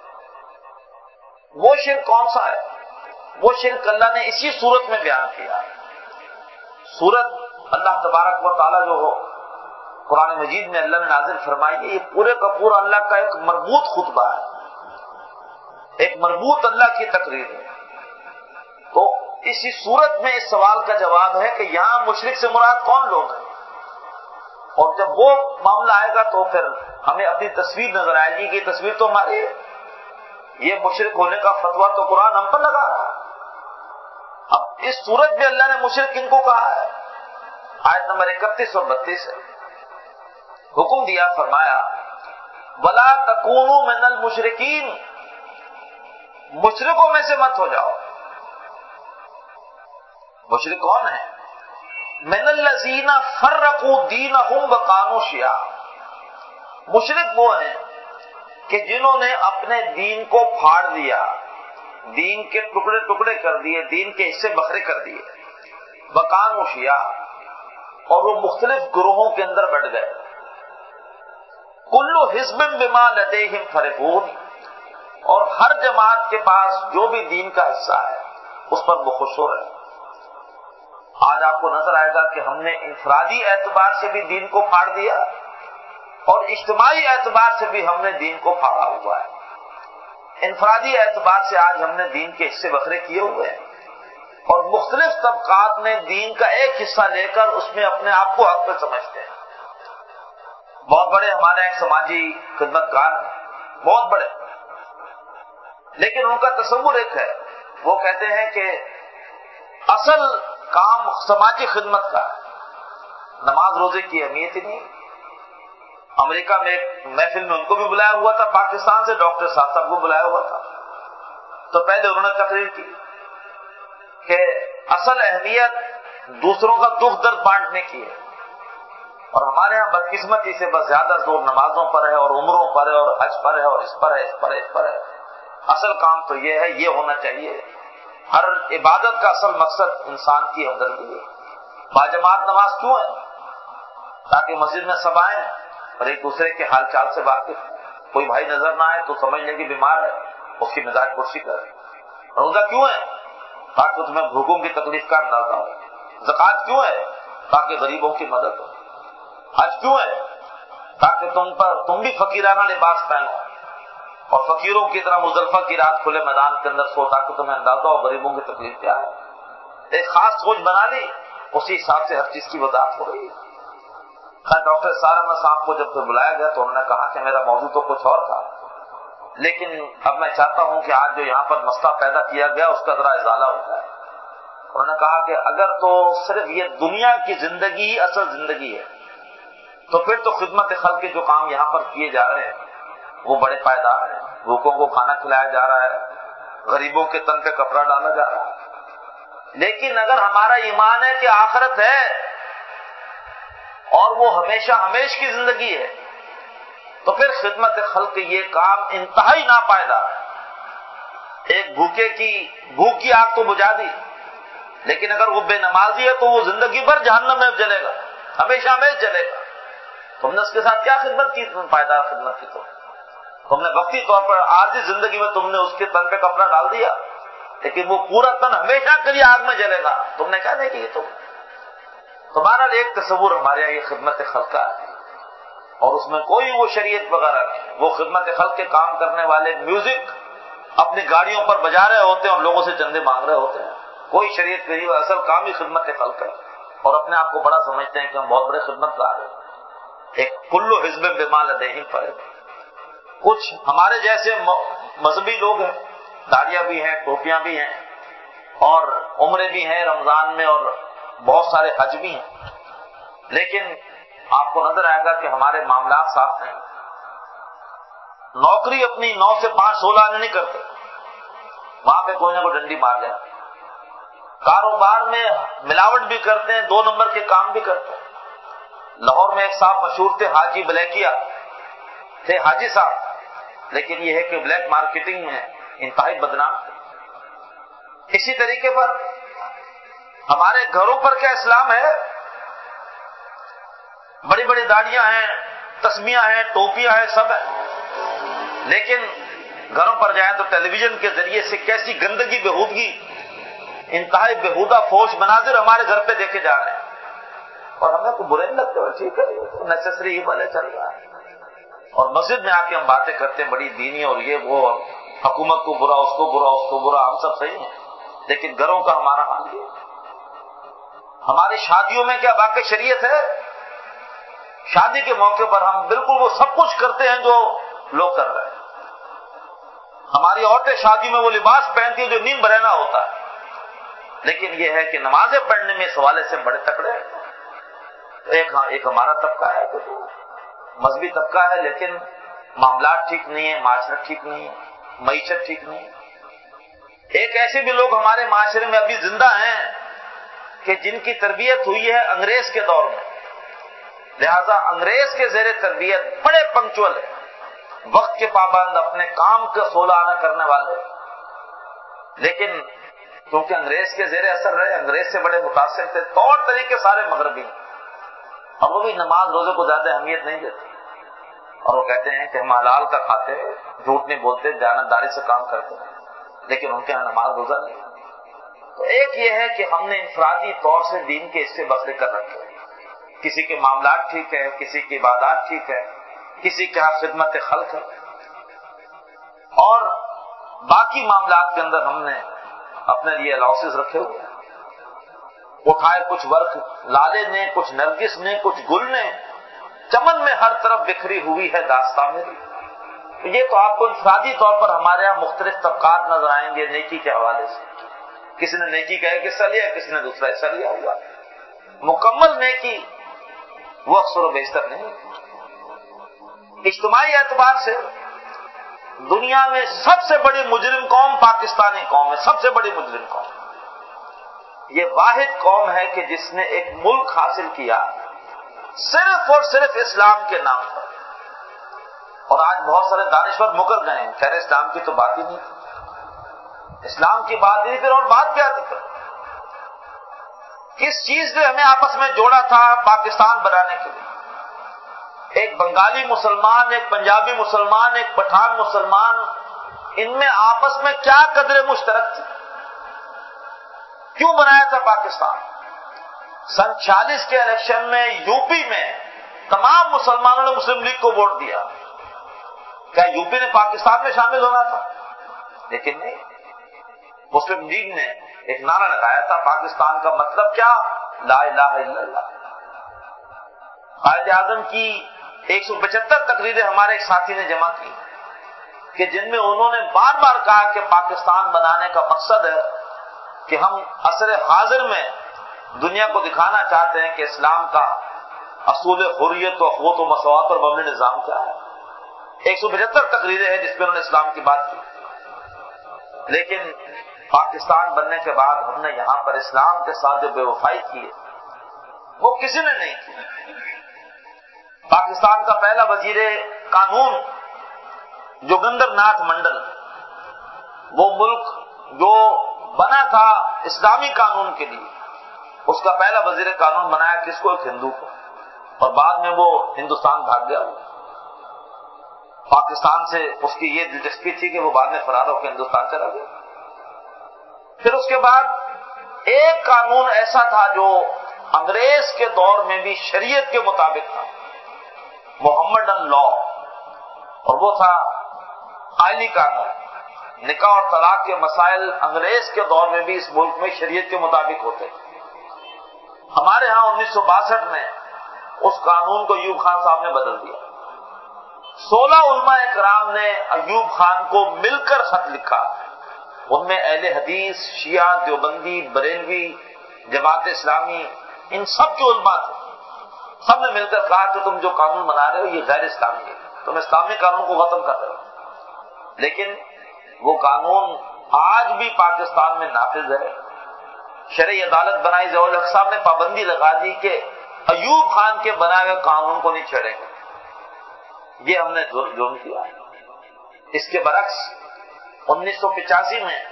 وہ شرک کون سا ہے؟ وہ شرک اللہ نے اسی صورت میں بیان کیا۔ سورت اللہ تبارک و تعالیٰ جو ہو قرآن مجید میں اللہ نے نازل فرمائی ہے، یہ پورے کا پورا اللہ کا ایک مربوط خطبہ ہے، ایک مربوط اللہ کی تقریر ہے۔ تو اسی صورت میں اس سوال کا جواب ہے کہ یہاں مشرک سے مراد کون لوگ ہیں، اور جب وہ معاملہ آئے گا تو پھر ہمیں اپنی تصویر نظر آئے گی کہ یہ تصویر تو ہماری ہے، یہ مشرک ہونے کا فتویٰ تو قرآن ہم پر لگا رہا ہے۔ اب اس صورت میں اللہ نے مشرک کن کو کہا ہے؟ آیت نمبر 31 اور 32 ہے، حکم دیا، فرمایا وَلَا تَكُونُوا مِنَ الْمُشْرِكِينَ، مشرکوں میں سے مت ہو جاؤ۔ مشرک کون ہے؟ مِنَ الَّذِينَ فَرَّقُوا دِينَهُمْ وَكَانُوا شِيَعًا، مشرک وہ ہیں کہ جنہوں نے اپنے دین کو پھاڑ دیا، دین کے ٹکڑے ٹکڑے کر دیے، دین کے حصے بکھرے کر دیے، وَكَانُوا شِيَعًا، اور وہ مختلف گروہوں کے اندر بٹ گئے۔ کُلُّ حِزْبٍ بِمَا لَدَيْهِمْ فَرِحُونَ، اور ہر جماعت کے پاس جو بھی دین کا حصہ ہے اس پر وہ خوش ہو رہے ہیں۔ آج آپ کو نظر آئے گا کہ ہم نے انفرادی اعتبار سے بھی دین کو پھاڑ دیا اور اجتماعی اعتبار سے بھی ہم نے دین کو پھاڑا ہوا ہے۔ انفرادی اعتبار سے آج ہم نے دین کے حصے بکھرے کیے ہوئے ہیں، اور مختلف طبقات نے دین کا ایک حصہ لے کر اس میں اپنے آپ کو حق پہ سمجھتے ہیں۔ بہت بڑے ہمارے ایک سماجی خدمتگار ہیں، بہت بڑے، لیکن ان کا تصور ایک ہے، وہ کہتے ہیں کہ اصل کام سماجی خدمت کا ہے، نماز روزے کی اہمیت ہی نہیں۔ امریکہ میں ایک محفل میں ان کو بھی بلایا ہوا تھا، پاکستان سے ڈاکٹر صاحب کو بلایا ہوا تھا، تو پہلے انہوں نے تقریر کی، کہ اصل اہمیت دوسروں کا دکھ درد بانٹنے کی ہے، اور ہمارے ہاں بدقسمتی سے بس زیادہ زور نمازوں پر ہے اور عمروں پر ہے اور حج پر ہے اور اس پر ہے اس پر ہے اس پر ہے۔ اصل کام تو یہ ہے، یہ ہونا چاہیے۔ ہر عبادت کا اصل مقصد انسان کی ہمدردی ہے۔ باجماعت نماز کیوں ہے؟ تاکہ مسجد میں سب آئیں اور ایک دوسرے کے حال چال سے واقف ہوں۔ کوئی بھائی نظر نہ آئے تو سمجھ لے کہ بیمار ہے، اس کی مزاج پرسی کرے۔ روزہ کیوں ہے؟ تاکہ تمہیں بھوکوں کی تکلیف کا اندازہ ہو۔ زکوٰۃ کیوں ہے؟ تاکہ غریبوں کی مدد ہو۔ حج کیوں ہے؟ تاکہ تم بھی فقیرانہ لباس پہنو اور فقیروں کی طرح مزدلفہ کی رات کھلے میدان کے اندر سو، تاکہ تمہیں اندازہ ہو غریبوں کی تکلیف کیا ہے۔ ایک خاص سوچ بنا لی، اسی حساب سے ہر چیز کی وضاحت ہو رہی ہے۔ ڈاکٹر سارا صاحب کو جب بلایا گیا تو انہوں نے کہا کہ میرا موضوع تو کچھ اور تھا، لیکن اب میں چاہتا ہوں کہ آج جو یہاں پر مسئلہ پیدا کیا گیا اس کا ذرا ازالہ ہوتا ہے۔ انہوں نے کہا کہ اگر تو صرف یہ دنیا کی زندگی ہی اصل زندگی ہے تو پھر تو خدمت خلق کے جو کام یہاں پر کیے جا رہے ہیں وہ بڑے پائیدار ہیں۔ بھوکوں کو کھانا کھلایا جا رہا ہے، غریبوں کے تن پہ کپڑا ڈالا جا رہا ہے۔ لیکن اگر ہمارا ایمان ہے کہ آخرت ہے اور وہ ہمیشہ ہمیش کی زندگی ہے تو پھر خدمت خلق یہ کام انتہائی ناپائیدار ہے۔ ایک بھوکے کی بھوک کی آگ تو بجھا دی، لیکن اگر وہ بے نمازی ہے تو وہ زندگی بھر جہنم میں جلے گا، ہمیشہ ہمیش جلے گا۔ تم نے اس کے ساتھ کیا خدمت کی؟ پائیدار خدمت کی تم نے وقتی طور پر عارضی زندگی میں تم نے اس کے تن پہ کپڑا ڈال دیا، لیکن وہ پورا تن ہمیشہ کے لیے آگ میں جلے گا، تم نے کیا نہیں کی؟ تمہارا ایک تصور ہمارے یہاں یہ خدمت خلق کا ہے، اور اس میں کوئی وہ شریعت وغیرہ نہیں۔ وہ خدمت خلق کے کام کرنے والے میوزک اپنی گاڑیوں پر بجا رہے ہوتے ہیں اور لوگوں سے چندے مانگ رہے ہوتے ہیں، کوئی شریعت نہیں۔ اصل کام ہی خدمت خلق ہے، اور اپنے آپ کو بڑا سمجھتے ہیں کہ ہم بہت بڑے خدمتگار ہیں۔ ایک کل حزب بما لدیہم فرحون۔ کچھ ہمارے جیسے مذہبی لوگ ہیں، داڑیاں بھی ہیں، ٹوپیاں بھی ہیں، اور عمرے بھی ہیں رمضان میں، اور بہت سارے حج بھی ہیں، لیکن آپ کو نظر آئے گا کہ ہمارے معاملات صاف ہیں۔ نوکری اپنی 9 سے 5 16 آنے نہیں کرتے، وہاں پہ کوئی نہ کوئی ڈنڈی مار جائے۔ کاروبار میں ملاوٹ بھی کرتے ہیں، 2 نمبر کے کام بھی کرتے ہیں۔ لاہور میں ایک صاحب مشہور تھے، حاجی بلیکیا تھے، حاجی صاحب، لیکن یہ ہے کہ بلیک مارکیٹنگ میں انتہائی بدنام۔ اسی طریقے پر ہمارے گھروں پر کیا اسلام ہے؟ بڑی بڑی داڑیاں ہیں، تسمیاں ہیں، ٹوپیاں ہیں، سب ہیں، لیکن گھروں پر جائیں تو ٹیلی ویژن کے ذریعے سے کیسی گندگی، بےہودگی، انتہائی بےہودہ فوش مناظر ہمارے گھر پہ دیکھے جا رہے ہیں، اور ہمیں تو برے نہیں لگتے، ٹھیک ہے، نیسیسری ہی بھلے چل رہا ہے۔ اور مسجد میں آ کے ہم باتیں کرتے ہیں بڑی دینی اور یہ وہ، حکومت کو برا، اس کو برا، اس کو برا، ہم سب صحیح ہیں، لیکن گھروں کا ہمارا حال یہ ہے۔ ہماری شادیوں میں کیا واقع شریعت ہے؟ شادی کے موقع پر ہم بالکل وہ سب کچھ کرتے ہیں جو لوگ کر رہے ہیں۔ ہماری عورتیں شادی میں وہ لباس پہنتی ہیں جو نیم برہنہ ہوتا ہے، لیکن یہ ہے کہ نمازیں پڑھنے میں اس حوالے سے بڑے تکڑے ہیں۔ ایک ہمارا طبقہ ہے، مذہبی طبقہ ہے، لیکن معاملات ٹھیک نہیں ہے، معاشرت ٹھیک نہیں ہے، معیشت ٹھیک نہیں ہے۔ ایک ایسے بھی لوگ ہمارے معاشرے میں ابھی زندہ ہیں کہ جن کی تربیت ہوئی ہے انگریز کے دور میں، لہذا انگریز کے زیر تربیت بڑے پنکچول ہیں، وقت کے پابند، اپنے کام کا 16 آنا کرنے والے، لیکن کیونکہ انگریز کے زیر اثر رہے، انگریز سے بڑے متاثر تھے، طور طریقے سارے مغربی ہیں، اور وہ بھی نماز روزے کو زیادہ اہمیت نہیں دیتے، اور وہ کہتے ہیں کہ ہم حلال کا کھاتے، جھوٹ نہیں بولتے، دیانتداری سے کام کرتے ہیں، لیکن ان کے یہاں نماز روزہ نہیں۔ تو ایک یہ ہے کہ ہم نے انفرادی طور سے دین کے حصے بکھرے کر رکھے، کسی کے معاملات ٹھیک ہے، کسی کی عبادات ٹھیک ہے، کسی کے ہاں خدمت خلق ہے، اور باقی معاملات کے اندر ہم نے اپنے لیے الاؤنسز رکھے ہوئے ہیں۔ اٹھائے کچھ ورق لالے نے، کچھ نرگس نے، کچھ گل نے، چمن میں ہر طرف بکھری ہوئی ہے داستان میری۔ یہ تو آپ کو انفرادی طور پر ہمارے یہاں مختلف طبقات نظر آئیں گے نیکی کے حوالے سے، کسی نے نیکی کا ایک حصہ لیا، کسی نے دوسرا حصہ لیا ہوا، مکمل نیکی وہ اکثر و بیشتر نہیں۔ اجتماعی اعتبار سے دنیا میں سب سے بڑی مجرم قوم پاکستانی قوم ہے، سب سے بڑی مجرم قوم، یہ واحد قوم ہے کہ جس نے ایک ملک حاصل کیا صرف اور صرف اسلام کے نام پر. اور آج بہت سارے دانشور مکر گئے ہیں، خیر اسلام کی تو بات ہی نہیں تھی، اسلام کی بات نہیں، پھر اور بات کیا تھی؟ کس چیز نے ہمیں آپس میں جوڑا تھا پاکستان بنانے کے لیے؟ ایک بنگالی مسلمان، ایک پنجابی مسلمان، ایک پٹھان مسلمان، ان میں آپس میں کیا قدر مشترک تھی؟ کیوں بنایا تھا پاکستان؟ سن 46 کے الیکشن میں یو پی میں تمام مسلمانوں نے مسلم لیگ کو ووٹ دیا. کیا یو پی نے پاکستان میں شامل ہونا تھا؟ لیکن نہیں. مسلم لیگ نے ایک نعرہ لگایا تھا، پاکستان کا مطلب کیا؟ لا الہ الا اللہ. قائد اعظم کی 175 تقریریں ہمارے ایک ساتھی نے جمع کی کہ جن میں انہوں نے بار بار کہا کہ پاکستان بنانے کا مقصد ہے کہ ہم عصر حاضر میں دنیا کو دکھانا چاہتے ہیں کہ اسلام کا اصول حریت و اخوت و مساوات پر مبنی نظام کیا ہے. 175 تقریریں ہیں جس میں انہوں نے اسلام کی بات کی. لیکن پاکستان بننے کے بعد ہم نے یہاں پر اسلام کے ساتھ جو بے وفائی کی ہے وہ کسی نے نہیں کی. پاکستان کا پہلا وزیر قانون جوگندر ناتھ منڈل، وہ ملک جو بنا تھا اسلامی قانون کے لیے، اس کا پہلا وزیر قانون بنایا کس کو؟ ایک ہندو کو. اور بعد میں وہ ہندوستان بھاگ گیا. پاکستان سے اس کی یہ دلچسپی تھی کہ وہ بعد میں فرار ہو کے ہندوستان چلا گیا. پھر اس کے بعد ایک قانون ایسا تھا جو انگریز کے دور میں بھی شریعت کے مطابق تھا، محمدن لا، اور وہ تھا آئلی قانون. نکاح اور طلاق کے مسائل انگریز کے دور میں بھی اس ملک میں شریعت کے مطابق ہوتے. ہمارے ہاں 1962 میں اس قانون کو ایوب خان صاحب نے بدل دیا. 16 علماء کرام نے ایوب خان کو مل کر خط لکھا. ان میں اہل حدیث، شیعہ، دیوبندی، بریلوی، جماعت اسلامی، ان سب کے علماء تھے. سب نے مل کر کہا کہ تم جو قانون بنا رہے ہو یہ غیر اسلامی ہے، تم اسلامی قانون کو ختم کر رہے ہو. لیکن وہ قانون آج بھی پاکستان میں نافذ ہے. شرعی عدالت بنائی، ضیاء الحق صاحب نے پابندی لگا دی کہ ایوب خان کے بنائے ہوئے قانون کو نہیں چھیڑیں گے. یہ ہم نے جرم کیا. اس کے برعکس 1985 میں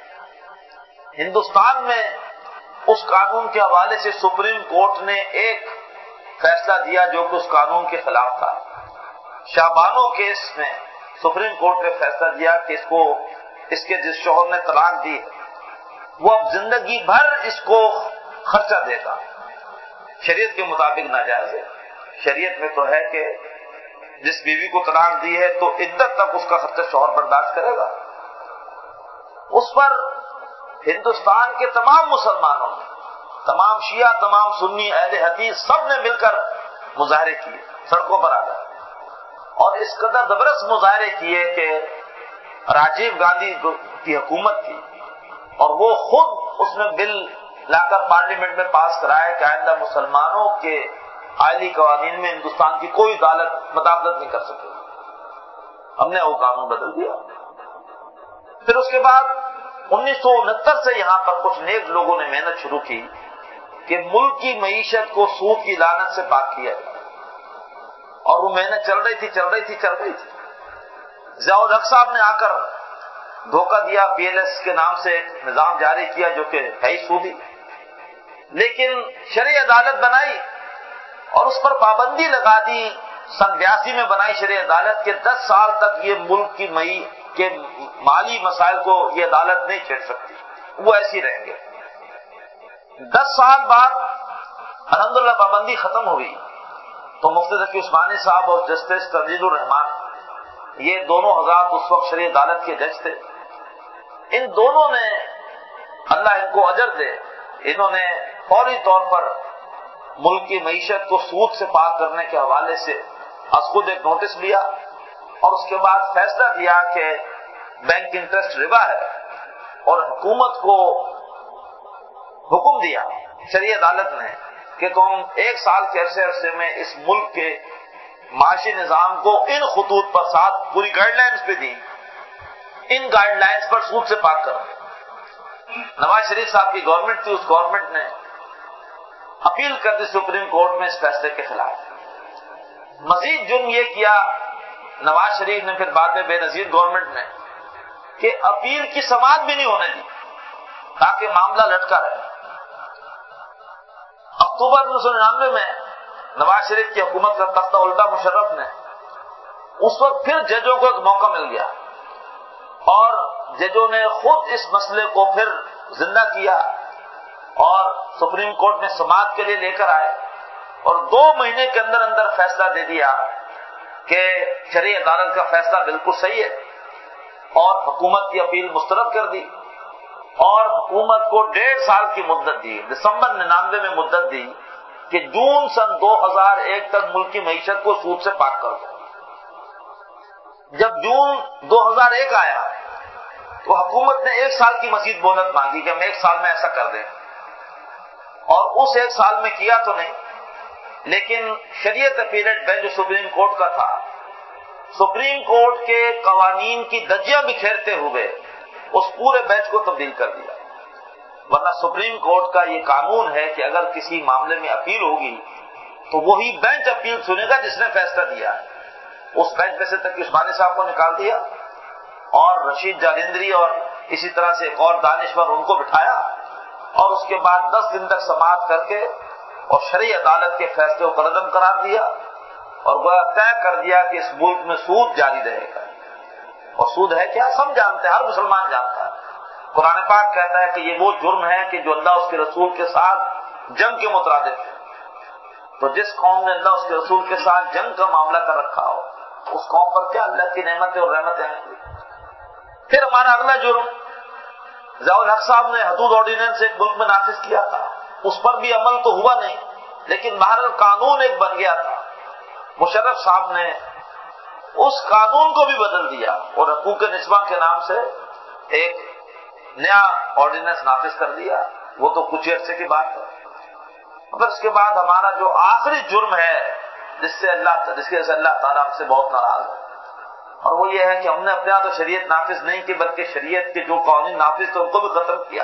ہندوستان میں اس قانون کے حوالے سے سپریم کورٹ نے ایک فیصلہ دیا جو کہ اس قانون کے خلاف تھا. شابانو کیس میں سپریم کورٹ نے فیصلہ دیا کہ اس کے جس شوہر نے طلاق دی ہے وہ اب زندگی بھر اس کو خرچہ دے گا. شریعت کے مطابق ناجائز ہے. شریعت میں تو ہے کہ جس بیوی کو طلاق دی ہے تو عدت تک اس کا خرچہ شوہر برداشت کرے گا. اس پر ہندوستان کے تمام مسلمانوں نے، تمام شیعہ، تمام سنی، اہل حدیث، سب نے مل کر مظاہرے کیے، سڑکوں پر آ گئے. اور اس قدر زبردست مظاہرے کیے کہ راجیو گاندھی کی حکومت تھی اور وہ خود اس نے بل لا کر پارلیمنٹ میں پاس کرایا کہ آئندہ مسلمانوں کے آئلی قوانین میں ہندوستان کی کوئی عدالت مداخلت نہیں کر سکے. ہم نے وہ قانون بدل دیا. پھر اس کے بعد 1969 سے یہاں پر کچھ نیک لوگوں نے محنت شروع کی کہ ملک کی معیشت کو سود کی لعنت سے پاک کیا جائے. اور وہ محنت چل رہی تھی. ضیاء الحق صاحب نے آ کر دھوکہ دیا، بی ایل ایس کے نام سے ایک نظام جاری کیا جو کہ ہے ہی سودی. لیکن شرعی عدالت بنائی اور اس پر پابندی لگا دی. سن 82 میں بنائی شرعی عدالت کے 10 سال تک یہ ملک کی کے مالی مسائل کو یہ عدالت نہیں چھیڑ سکتی، وہ ایسی رہیں گے. 10 سال بعد الحمدللہ پابندی ختم ہوئی تو مفتی ذکی عثمانی صاحب اور جسٹس تنزیل الرحمان، یہ دونوں حضرات اس وقت شرعی عدالت کے جج تھے. ان دونوں نے، اللہ ان کو اجر دے، انہوں نے فوری طور پر ملک کی معیشت کو سود سے پاک کرنے کے حوالے سے از خود ایک نوٹس لیا اور اس کے بعد فیصلہ دیا کہ بینک انٹرسٹ ربا ہے، اور حکومت کو حکم دیا شرعی عدالت نے کہ تم 1 سال کے عرصے میں اس ملک کے معاشی نظام کو ان خطوط پر ساتھ پوری گائیڈ لائنز پہ دی، ان گائیڈ لائنز پر سود سے پاک کرو. نواز شریف صاحب کی گورنمنٹ تھی، اس گورنمنٹ نے اپیل کر دی سپریم کورٹ میں اس فیصلے کے خلاف۔ مزید جرم یہ کیا نواز شریف نے پھر بعد میں بے نظیر گورنمنٹ نے کہ اپیل کی سماعت بھی نہیں ہونے دی تاکہ معاملہ لٹکا رہے۔ اکتوبر 1999 میں نواز شریف کی حکومت کا تختہ الٹا مشرف نے، اس وقت پھر ججوں کو ایک موقع مل گیا اور ججوں نے خود اس مسئلے کو پھر زندہ کیا اور سپریم کورٹ میں سماعت کے لیے لے کر آئے اور 2 مہینے کے اندر اندر فیصلہ دے دیا کہ شرعی عدالت کا فیصلہ بالکل صحیح ہے اور حکومت کی اپیل مسترد کر دی اور حکومت کو 1.5 سال کی مدت دی، دسمبر 99 میں مدت دی کہ جون سن 2001 تک ملک کی معیشت کو سود سے پاک کر دو۔ جب جون 2001 آیا تو حکومت نے 1 سال کی مزید مہلت مانگی کہ ہم 1 سال میں ایسا کر دیں، اور اس 1 سال میں کیا تو نہیں، لیکن شریعت اپیلیٹ بینچ جو سپریم کورٹ کا تھا، سپریم کورٹ کے قوانین کی دجیاں بکھیرتے ہوئے اس پورے بینچ کو تبدیل کر دیا۔ ورنہ سپریم کورٹ کا یہ قانون ہے کہ اگر کسی معاملے میں اپیل ہوگی تو وہی بینچ اپیل سنے گا جس نے فیصلہ دیا ہے۔ اس بینچ میں سے تک عثمانی صاحب کو نکال دیا اور رشید جالندری اور اسی طرح سے ایک اور دانشور ان کو بٹھایا اور اس کے بعد 10 دن تک سماعت کر کے اور شرعی عدالت کے فیصلے کو رد قرار دیا اور گویا طے کر دیا کہ اس ملک میں سود جاری رہے گا۔ اور سود ہے کیا سب جانتے ہیں، ہر مسلمان جانتا ہے۔ قرآن پاک کہتا ہے کہ یہ وہ جرم ہے کہ جو اللہ اس کے رسول کے ساتھ جنگ کے مترادف ہے۔ تو جس قوم نے اللہ اس کے رسول کے ساتھ جنگ کا معاملہ کر رکھا ہو اس قوم پر کیا اللہ کی نعمتیں اور رحمتیں آئیں گی۔ پھر ہمارا اگلا جرم ضیاء الحق صاحب نے حدود آرڈیننس ایک ملک میں نافذ کیا تھا، اس پر بھی عمل تو ہوا نہیں لیکن بہرحال قانون ایک بن گیا تھا۔ مشرف صاحب نے اس قانون کو بھی بدل دیا اور حقوق نسواں کے نام سے ایک نیا آرڈیننس نافذ کر دیا، وہ تو کچھ عرصے کی بات ہے۔ پھر اس کے بعد ہمارا جو آخری جرم ہے جس کی وجہ سے اللہ تعالیٰ ہم سے بہت ناراض ہے، اور وہ یہ ہے کہ ہم نے اپنے یہاں تو شریعت نافذ نہیں کی بلکہ شریعت کے جو قوانین نافذ تھے ان کو بھی ختم کیا۔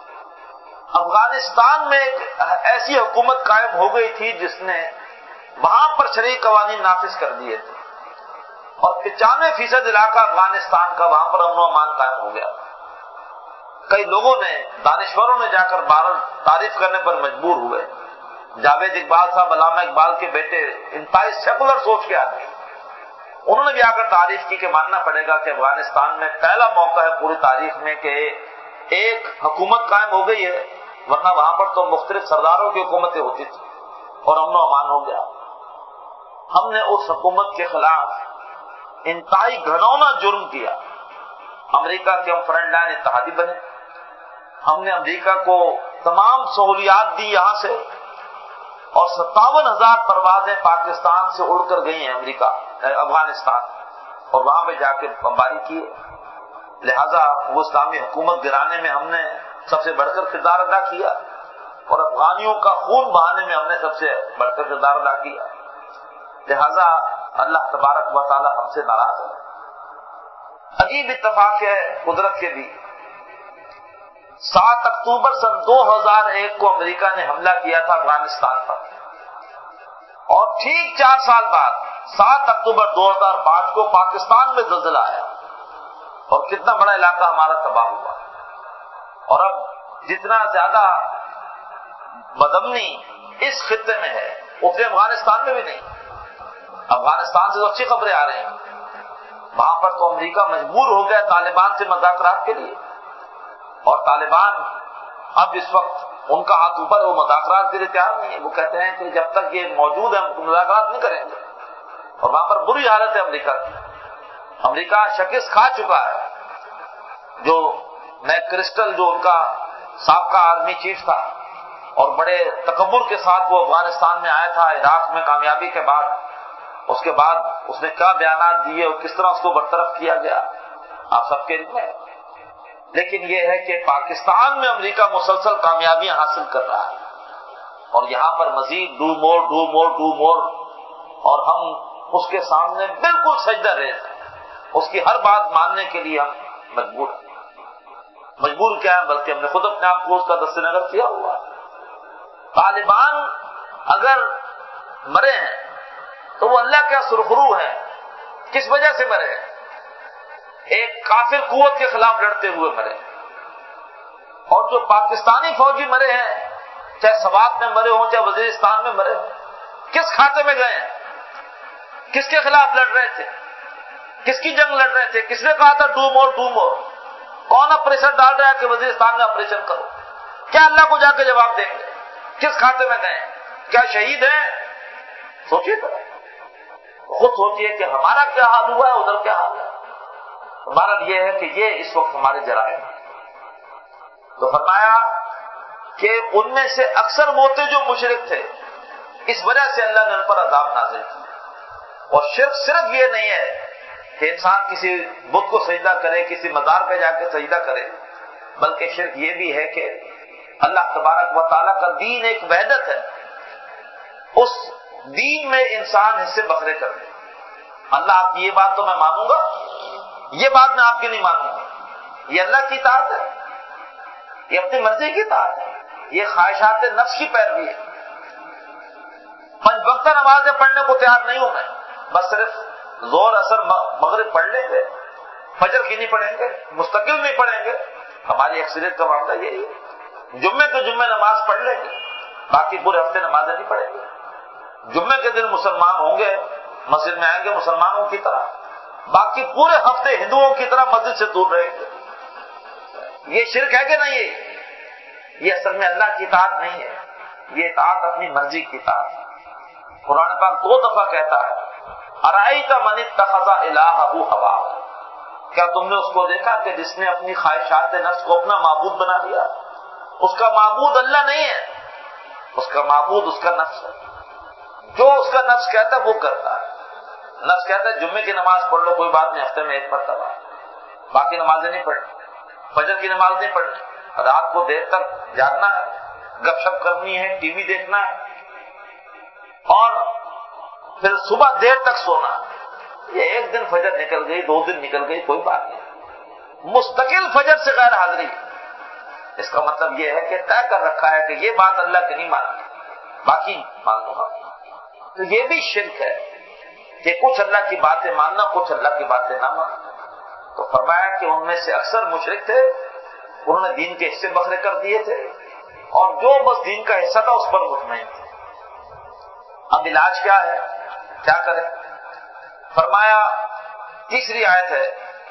افغانستان میں ایک ایسی حکومت قائم ہو گئی تھی جس نے وہاں پر شرعی قوانین نافذ کر دیے تھے اور 95% علاقہ افغانستان کا وہاں پر امن و امان قائم ہو گیا۔ کئی لوگوں نے دانشوروں نے جا کر بہرحال تعریف کرنے پر مجبور ہوئے۔ جاوید اقبال صاحب علامہ اقبال کے بیٹے انتہائی سیکولر سوچ کے آدمی، انہوں نے بھی آ کر تعریف کی کہ ماننا پڑے گا کہ افغانستان میں پہلا موقع ہے پوری تاریخ میں کہ ایک حکومت قائم ہو گئی ہے، ورنہ وہاں پر تو مختلف سرداروں کی حکومتیں ہوتی تھی اور امن و امان ہو گیا۔ ہم نے اس حکومت کے خلاف انتہائی گھناؤنا جرم کیا۔ امریکہ کے ہم فرنٹ لائن اتحادی بنے، ہم نے امریکہ کو تمام سہولیات دی یہاں سے، اور 57,000 پروازیں پاکستان سے اڑ کر گئی ہیں افغانستان، اور وہاں پہ جا کے بمباری کی۔ لہذا وہ اسلامی حکومت گرانے میں ہم نے سب سے بڑھ کر کردار ادا کیا اور افغانیوں کا خون بہانے میں ہم نے سب سے بڑھ کر کردار ادا کیا۔ لہذا اللہ تبارک و تعالی ہم سے ناراض ہے۔ عجیب اتفاق ہے قدرت کے بھی، 7 اکتوبر سن 2001 کو امریکہ نے حملہ کیا تھا افغانستان پر، اور ٹھیک 4 سال بعد 7 اکتوبر 2005 کو پاکستان میں زلزلہ آیا اور کتنا بڑا علاقہ ہمارا تباہ ہوا۔ اور اب جتنا زیادہ بدامنی اس خطے میں ہے اتنے افغانستان میں بھی نہیں۔ افغانستان سے تو اچھی خبریں آ رہی ہیں، وہاں پر تو امریکہ مجبور ہو گیا طالبان سے مذاکرات کے لیے، اور طالبان اب اس وقت ان کا ہاتھ اوپر ہے، وہ مذاکرات کے لیے تیار نہیں ہے۔ وہ کہتے ہیں کہ جب تک یہ موجود ہے ہم مذاکرات نہیں کریں گے، اور وہاں پر بری حالت ہے امریکہ کی۔ امریکہ شکست کھا چکا ہے۔ جو میک کرسٹل جو ان کا سابقہ آرمی چیف تھا اور بڑے تکبر کے ساتھ وہ افغانستان میں آیا تھا عراق میں کامیابی کے بعد، اس کے بعد اس نے کیا بیانات دیے اور کس طرح اس کو برطرف کیا گیا آپ سب کے علم ہے۔ لیکن یہ ہے کہ پاکستان میں امریکہ مسلسل کامیابیاں حاصل کر رہا ہے اور یہاں پر مزید ڈو مور، اور ہم اس کے سامنے بالکل سجدہ ریز ہیں، اس کی ہر بات ماننے کے لیے ہم مجبور ہیں۔ مجبور کیا ہے بلکہ ہم نے خود اپنے آپ کو اس کا دست نظر کیا ہوا. طالبان اگر مرے ہیں تو وہ اللہ کے سرخرو ہیں. کس وجہ سے مرے ہیں؟ ایک کافر قوت کے خلاف لڑتے ہوئے مرے. اور جو پاکستانی فوجی مرے ہیں، چاہے سوات میں مرے ہوں چاہے وزیرستان میں مرے ہوں، کس کھاتے میں گئے ہیں؟ کس کے خلاف لڑ رہے تھے؟ کس کی جنگ لڑ رہے تھے؟ کس نے کہا تھا ڈو مور ڈو مور؟ کون اپریشن ڈال رہا ہے کہ وزیرستان میں آپریشن کرو؟ کیا اللہ کو جا کے جواب دیں گے؟ کس کھاتے میں گئے؟ کیا شہید ہیں؟ سوچیے تو، خود سوچیے کہ ہمارا کیا حال ہوا ہے، ادھر کیا حال ہے. ہمارا یہ ہے کہ یہ اس وقت ہمارے جرائم ہیں. تو فرمایا کہ ان میں سے اکثر وہ تھے جو مشرک تھے، اس وجہ سے اللہ نے ان پر عذاب نازل کیا. اور شرک صرف یہ نہیں ہے کہ انسان کسی بت کو سجدہ کرے، کسی مزار پہ جا کے سجدہ کرے، بلکہ شرک یہ بھی ہے کہ اللہ تبارک و تعالیٰ کا دین ایک وحدت ہے، اس دین میں انسان حصے بکھرے کر دے. اللہ آپ کی یہ بات تو میں مانوں گا، یہ بات میں آپ کی نہیں مانوں گا. یہ اللہ کی اطاعت ہے، یہ اپنی مرضی کی اطاعت ہے، یہ خواہشات نفس کی پیروی ہے. 5 وقتہ نمازیں پڑھنے کو تیار نہیں ہوں میں، بس صرف زور اثر مغرب پڑھ لیں گے، فجر کی نہیں پڑھیں گے، مستقل نہیں پڑھیں گے. ہماری اکثریت کا معاملہ یہی ہے. جمعے کے جمعے نماز پڑھ لیں گے، باقی پورے ہفتے نمازیں نہیں پڑھیں گے. جمعے کے دن مسلمان ہوں گے، مسجد میں آئیں گے مسلمانوں کی طرح، باقی پورے ہفتے ہندوؤں کی طرح مسجد سے دور رہیں گے. یہ شرک ہے کہ نہیں؟ یہ اصل میں اللہ کی اطاعت نہیں ہے، یہ اطاعت اپنی مرضی کی اطاعت ہے. قرآن پاک 2 دفعہ کہتا ہے ارأیت من اتخذ الہہ ہواہ، کیا تم نے اس کو دیکھا کہ جس نے اپنی خواہشات نفس کو اپنا معبود بنا لیا؟ اس کا معبود اللہ نہیں ہے، اس کا معبود اس کا نفس ہے. جو اس کا نفس کہتا ہے وہ کرتا ہے. نفس کہتا ہے جمعے کی نماز پڑھ لو کوئی بات نہیں، ہفتے میں 1 مرتبہ، باقی نمازیں نہیں پڑھنی، فجر کی نماز نہیں پڑھنی، رات کو دیر تک جاگنا ہے، گپ شپ کرنی ہے، ٹی وی دیکھنا ہے، اور پھر صبح دیر تک سونا. یہ 1 دن فجر نکل گئی، 2 دن نکل گئی، کوئی بات نہیں. مستقل فجر سے غیر حاضری، اس کا مطلب یہ ہے کہ طے کر رکھا ہے کہ یہ بات اللہ کی نہیں ماننی، باقی مان لوں گا. تو یہ بھی شرک ہے کہ کچھ اللہ کی باتیں ماننا، کچھ اللہ کی باتیں نہ ماننا. تو فرمایا کہ ان میں سے اکثر مشرک تھے، انہوں نے دین کے حصے بکھرے کر دیے تھے، اور جو بس دین کا حصہ تھا اس پر مطمئن تھے. اب علاج کیا ہے؟ کیا کریں؟ فرمایا تیسری آیت ہے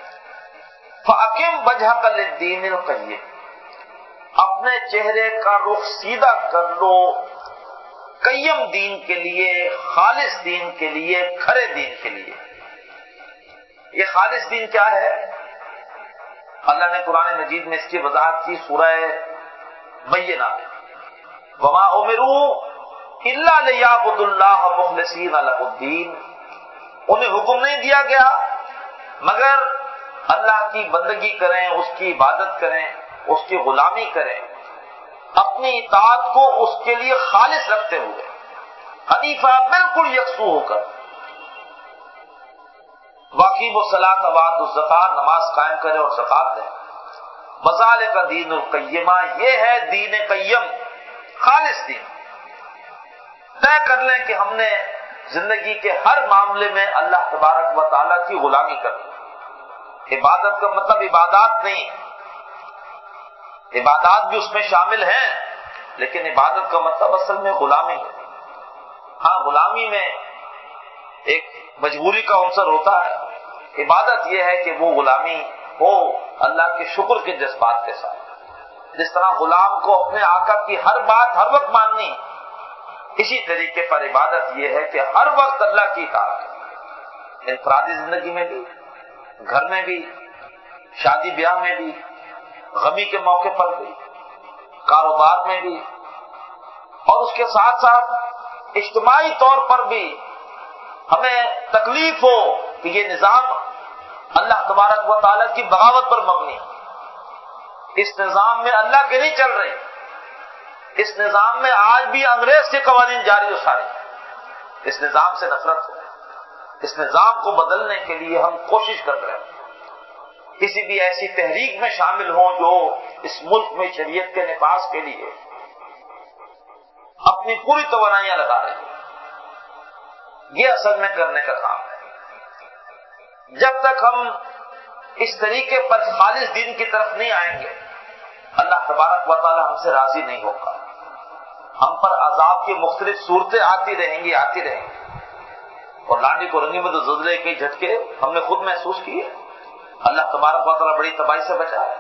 فَأَقِمْ وَجْهَكَ لِلدِّينِ الْقَيِّمِ، اپنے چہرے کا رخ سیدھا کر لو قیم دین کے لیے، خالص دین کے لیے، کھرے دین کے لیے. یہ خالص دین کیا ہے؟ اللہ نے قرآن مجید میں اس کی وضاحت کی سورہ بینہ، وَمَا أُمِرُوا إِلَّا لِيَعْبُدُوا اللَّهَ مُخْلِصِينَ لَهُ الدِّينَ، انہیں حکم نہیں دیا گیا مگر اللہ کی بندگی کریں، اس کی عبادت کریں، اس کی غلامی کریں، اپنی اطاعت کو اس کے لیے خالص رکھتے ہوئے، حنیفہ بالکل یکسو ہو کر. وَأَقِیمُوا الصَّلَاةَ وَآتُوا الزَّکَاۃَ، نماز قائم کرے اور زکات دیں. وَذَلِکَ دین القیمہ، یہ ہے دین قیم، خالص دین. طے کر لیں کہ ہم نے زندگی کے ہر معاملے میں اللہ تبارک و تعالیٰ کی غلامی کرنی. عبادت کا مطلب عبادات نہیں، عبادات بھی اس میں شامل ہیں، لیکن عبادت کا مطلب اصل میں غلامی ہے. ہاں، غلامی میں ایک مجبوری کا عنصر ہوتا ہے. عبادت یہ ہے کہ وہ غلامی ہو اللہ کے شکر کے جذبات کے ساتھ. جس طرح غلام کو اپنے آقا کی ہر بات ہر وقت ماننی، اسی طریقے پر عبادت یہ ہے کہ ہر وقت اللہ کی اطاعت، انفرادی زندگی میں بھی، گھر میں بھی، شادی بیاہ میں بھی، غمی کے موقع پر بھی، کاروبار میں بھی، اور اس کے ساتھ ساتھ اجتماعی طور پر بھی ہمیں تکلیف ہو کہ یہ نظام اللہ تبارک و تعالیٰ کی بغاوت پر مبنی، اس نظام میں اللہ کے نہیں چل رہی، اس نظام میں آج بھی انگریز کے قوانین جاری و ساری، اس نظام سے نفرت ہو، اس نظام کو بدلنے کے لیے ہم کوشش کر رہے ہیں. کسی بھی ایسی تحریک میں شامل ہوں جو اس ملک میں شریعت کے نفاذ کے لیے اپنی پوری توانائیاں لگا رہے ہیں، یہ اصل میں کرنے کا کام ہے۔ جب تک ہم اس طریقے پر خالص دین کی طرف نہیں آئیں گے، اللہ تبارک و تعالی ہم سے راضی نہیں ہوگا۔ ہم پر عذاب کی مختلف صورتیں آتی رہیں گی اور لانڈی کو رنگی میں تو زلزلے کے جھٹکے ہم نے خود محسوس کیے۔ اللہ تبارک و تعالی بڑی تباہی سے بچائے۔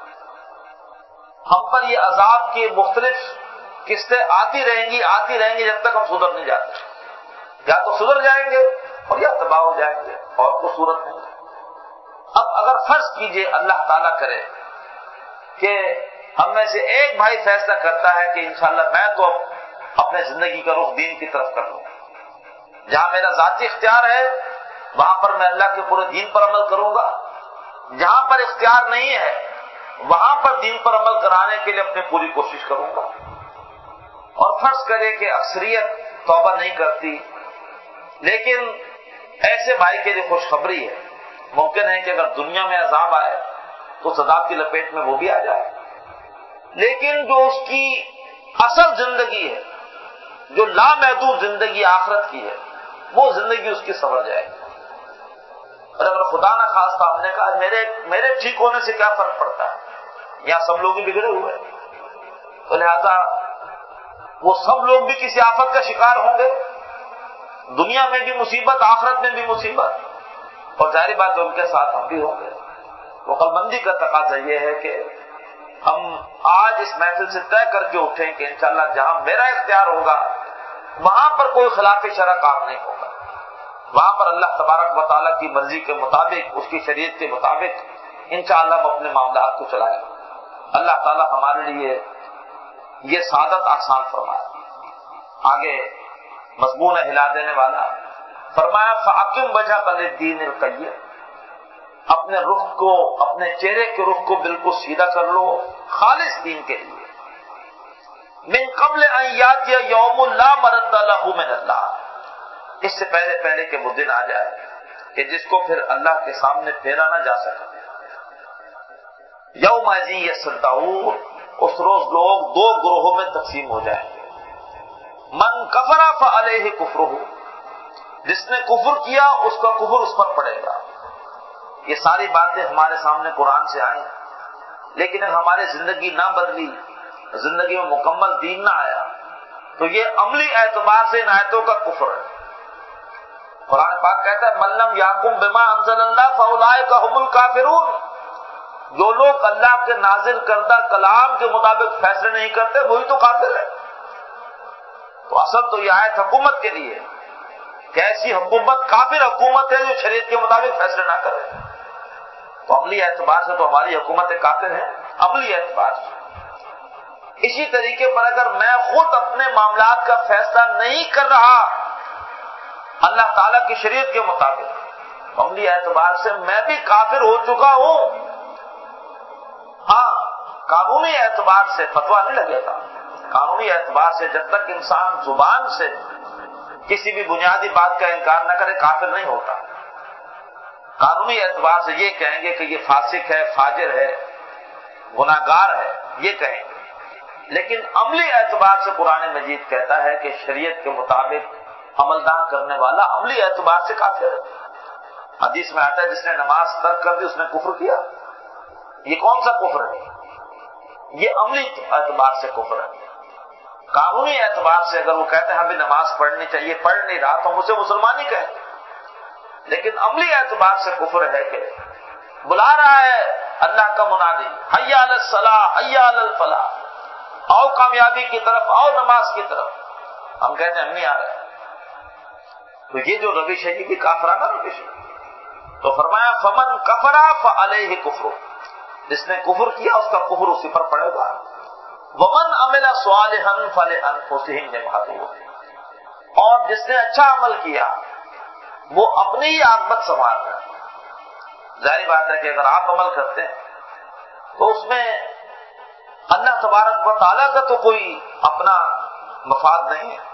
ہم پر یہ عذاب کی مختلف قسطیں آتی رہیں گی جب تک ہم سدھر نہیں جاتے۔ یا تو سدھر جائیں گے اور یا تباہ ہو جائیں گے، اور کوئی صورت نہیں۔ اب اگر فرض کیجئے اللہ تعالیٰ کرے کہ ہم میں سے ایک بھائی فیصلہ کرتا ہے کہ انشاءاللہ میں تو اپنے زندگی کا رخ دین کی طرف کر لوں، جہاں میرا ذاتی اختیار ہے وہاں پر میں اللہ کے پورے دین پر عمل کروں گا، جہاں پر اختیار نہیں ہے وہاں پر دین پر عمل کرانے کے لیے اپنی پوری کوشش کروں گا۔ اور فرض کرے کہ اکثریت توبہ نہیں کرتی، لیکن ایسے بھائی کے لیے خوشخبری ہے، ممکن ہے کہ اگر دنیا میں عذاب آئے تو عذاب کی لپیٹ میں وہ بھی آ جائے، لیکن جو اس کی اصل زندگی ہے، جو لامحدود زندگی آخرت کی ہے، وہ زندگی اس کی سنور جائے گی۔ اور اگر خدا نہ خواستہ ہم نے کہا میرے ٹھیک ہونے سے کیا فرق پڑتا ہے، یہاں سب لوگ ہی بگڑے ہوئے، تو لہذا وہ سب لوگ بھی کسی آفت کا شکار ہوں گے، دنیا میں بھی مصیبت، آخرت میں بھی مصیبت، اور ظاہری بات ہے ان کے ساتھ ہم بھی ہوں گے۔ تو عقل مندی کا تقاضا یہ ہے کہ ہم آج اس محفل سے طے کر کے اٹھیں کہ انشاءاللہ جہاں میرا اختیار ہوگا وہاں پر کوئی خلاف شرع کام نہیں ہوگا، وہاں پر اللہ تبارک و تعالیٰ کی مرضی کے مطابق، اس کی شریعت کے مطابق انشاءاللہ ہم اپنے معاملات کو چلائیں۔ اللہ تعالیٰ ہمارے لیے یہ سعادت آسان فرمائے۔ آگے مضمون ہلا دینے والا فرمایا فَأَقِمْ وَجْهَكَ لِلدِّينِ الْقَيِّمِ، اپنے رخ کو، اپنے چہرے کے رخ کو بالکل سیدھا کر لو خالص دین کے لیے۔ من قبل ان یاتی یوم لا مرد لہ من اللہ، اس سے پہلے کہ وہ دن آ جائے کہ جس کو پھر اللہ کے سامنے پھیرا نہ جا سکے۔ یومئذ یصدعون، اس روز لوگ دو گروہوں میں تقسیم ہو جائیں گے۔ من کفر فعلیہ کفرہ، جس نے کفر کیا اس کا کفر اس پر پڑے گا۔ یہ ساری باتیں ہمارے سامنے قرآن سے آئیں، لیکن اگر ہماری زندگی نہ بدلی، زندگی میں مکمل دین نہ آیا، تو یہ عملی اعتبار سے ان آیتوں کا کفر ہے۔ قرآن پاک کہتا ہے من لم یحکم بما انزل اللہ فاولئک هم الکافرون، جو لوگ اللہ کے نازل کردہ کلام کے مطابق فیصلے نہیں کرتے وہی تو کافر ہے۔ تو اصل تو یہ آیت حکومت کے لیے کہ ایسی حکومت کافر حکومت ہے جو شریعت کے مطابق فیصلے نہ کرے، تو عملی اعتبار سے تو ہماری حکومتیں کافر ہیں، عملی اعتبار سے۔ اسی طریقے پر اگر میں خود اپنے معاملات کا فیصلہ نہیں کر رہا اللہ تعالیٰ کی شریعت کے مطابق، عملی اعتبار سے میں بھی کافر ہو چکا ہوں۔ ہاں، قانونی اعتبار سے فتویٰ نہیں لگے گا، قانونی اعتبار سے جب تک انسان زبان سے کسی بھی بنیادی بات کا انکار نہ کرے کافر نہیں ہوتا۔ قانونی اعتبار سے یہ کہیں گے کہ یہ فاسق ہے، فاجر ہے، گناہگار ہے، یہ کہیں گے، لیکن عملی اعتبار سے قرآن مجید کہتا ہے کہ شریعت کے مطابق عمل نہ کرنے والا عملی اعتبار سے کافر ہے۔ حدیث میں آتا ہے جس نے نماز ترک کر دی اس نے کفر کیا۔ یہ کون سا کفر ہے؟ یہ عملی اعتبار سے کفر ہے۔ قانونی اعتبار سے اگر وہ کہتے ہیں ہمیں نماز پڑھنی چاہیے، پڑھ نہیں رہا تو ہم اسے مسلمان ہی کہیں گے، لیکن عملی اعتبار سے کفر ہے کہ بلا رہا ہے اللہ کا منادی حی علی الصلاۃ حی علی الفلاح، آؤ کامیابی کی طرف، آؤ نماز کی طرف، ہم کہتے ہیں ہم نہیں آ رہے۔ تو یہ جو روش ہے یہ بھی کافرانہ روش ہے۔ تو فرمایا فمن کفر فعلیہ کفر، جس نے کفر کیا اس کا کفر اسی پر پڑے گا۔ ومن عمل صالحا فلانفسهم يمهدون، اور جس نے اچھا عمل کیا وہ اپنی ہی عاقبت سنوار رہا ہے۔ ظاہر بات ہے کہ اگر آپ عمل کرتے ہیں تو اس میں اللہ تبارک و تعالیٰ کا تو کوئی اپنا مفاد نہیں ہے،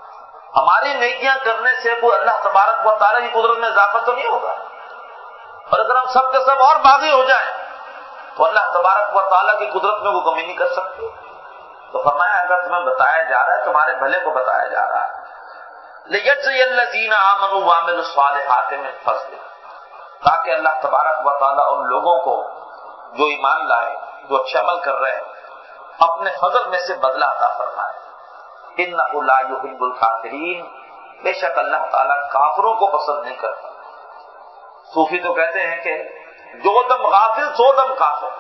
ہماری نیکیاں کرنے سے کوئی اللہ تبارک و تعالیٰ کی قدرت میں اضافہ تو نہیں ہوگا۔ اور اگر ہم سب کے سب اور باغی ہو جائیں تو اللہ تبارک و تعالیٰ کی قدرت میں وہ کمی نہیں کر سکتے. تو فرمایا اگر تمہیں بتایا جا رہا ہے تمہارے بھلے کو بتایا جا رہا ہے. لِيَجْزِيَ الَّذِينَ آمَنُوا وَعَمِلُوا الصَّالِحَاتِ مِنْ فَضْلِهِ، تاکہ اللہ تبارک و تعالیٰ ان لوگوں کو جو ایمان لائے، جو اچھے عمل کر رہے ہیں، اپنے فضل میں سے بدلہ عطا فرمائے. إِنَّهُ لَا يُحِبُّ الْكَافِرِينَ، بے شک اللہ تعالیٰ کافروں کو پسند نہیں کرتا. صوفی تو کہتے ہیں کہ جو دم غافل سو دم کافر.